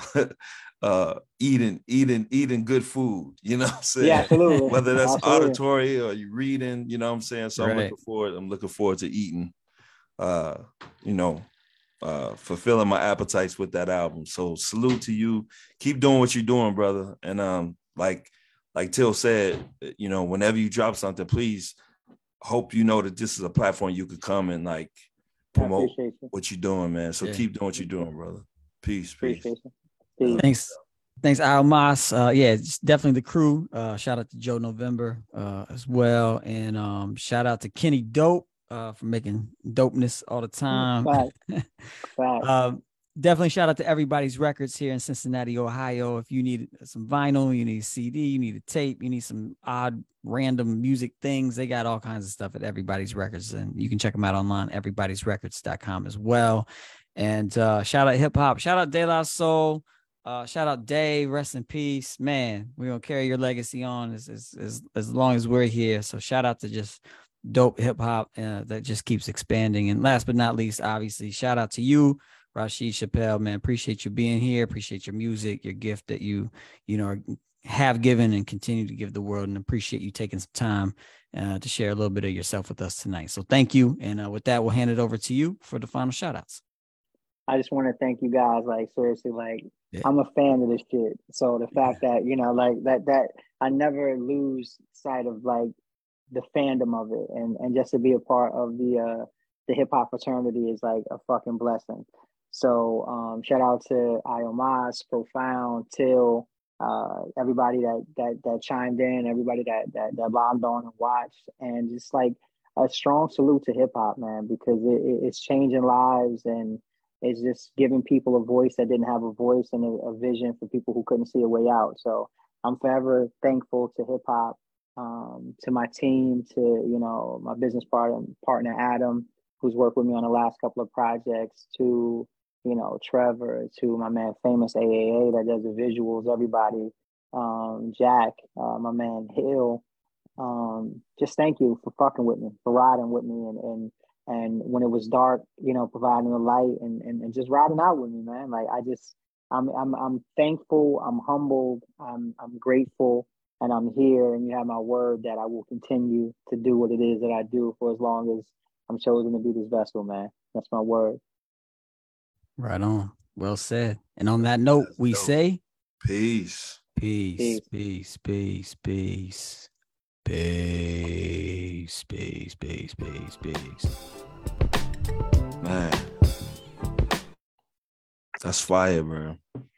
B: uh, eating eating eating good food. You know what I'm saying?
D: Yeah, absolutely.
B: Whether that's
D: Absolutely.
B: auditory or you reading, you know what I'm saying? So I'm
A: Right.
B: looking forward, I'm looking forward to eating, uh, you know, uh, fulfilling my appetites with that album. So salute to you. Keep doing what you're doing, brother. And um, like like Till said, you know, whenever you drop something, please hope you know that this is a platform you could come and like
D: I
B: promote
D: appreciate you.
B: what you're doing, man. So
A: Yeah.
B: keep doing what you're doing, brother. Peace, peace.
D: Appreciate you. Peace.
A: Thanks. Thanks, Al Mas. Uh, yeah, it's definitely the crew. Uh, shout out to Joe November uh, as well. And um, shout out to Kenny Dope uh, for making dopeness all the time.
D: Fact. Fact.
A: um, definitely shout out to Everybody's Records here in Cincinnati, Ohio. If you need some vinyl, you need a C D, you need a tape, you need some odd random music things, they got all kinds of stuff at Everybody's Records, and you can check them out online, everybodys records dot com as well. And uh, shout out hip hop, shout out De La Soul, uh, shout out Dave, rest in peace, man. We're gonna carry your legacy on as as as, as long as we're here. So shout out to just dope hip hop uh, that just keeps expanding. And last but not least, obviously, shout out to you, Rashid Chappelle, man. Appreciate you being here. Appreciate your music, your gift that you, you know, have given and continue to give the world. And appreciate you taking some time uh, to share a little bit of yourself with us tonight. So thank you. And uh, with that, we'll hand it over to you for the final shout outs.
D: I just want to thank you guys. Like seriously, like
A: Yeah.
D: I'm a fan of this shit. So the fact that you know, like that, that I never lose sight of like the fandom of it, and and just to be a part of the uh the hip hop fraternity is like a fucking blessing. So um, shout out to Iomas, Profound, Till, uh, everybody that that that chimed in, everybody that that that logged on and watched, and just like a strong salute to hip hop, man, because it, it, it's changing lives and it's just giving people a voice that didn't have a voice and a, a vision for people who couldn't see a way out. So I'm forever thankful to hip hop, um, to my team, to you know my business partner partner Adam, who's worked with me on the last couple of projects, to you know Trevor, to my man Famous A A A that does the visuals, everybody. um, Jack, uh, my man Hill. Um, just thank you for fucking with me, for riding with me, and and and when it was dark, you know, providing the light and and, and just riding out with me, man. Like I just, I'm I'm I'm thankful, I'm humbled, I'm I'm grateful, and I'm here. And you have my word that I will continue to do what it is that I do for as long as I'm chosen to be this vessel, man. That's my word.
A: Right on. Well said. And on that note, we
B: dope.
A: say
B: Peace.
A: peace, peace, peace, peace, peace, peace, peace, peace, peace.
B: Man. That's fire, bro.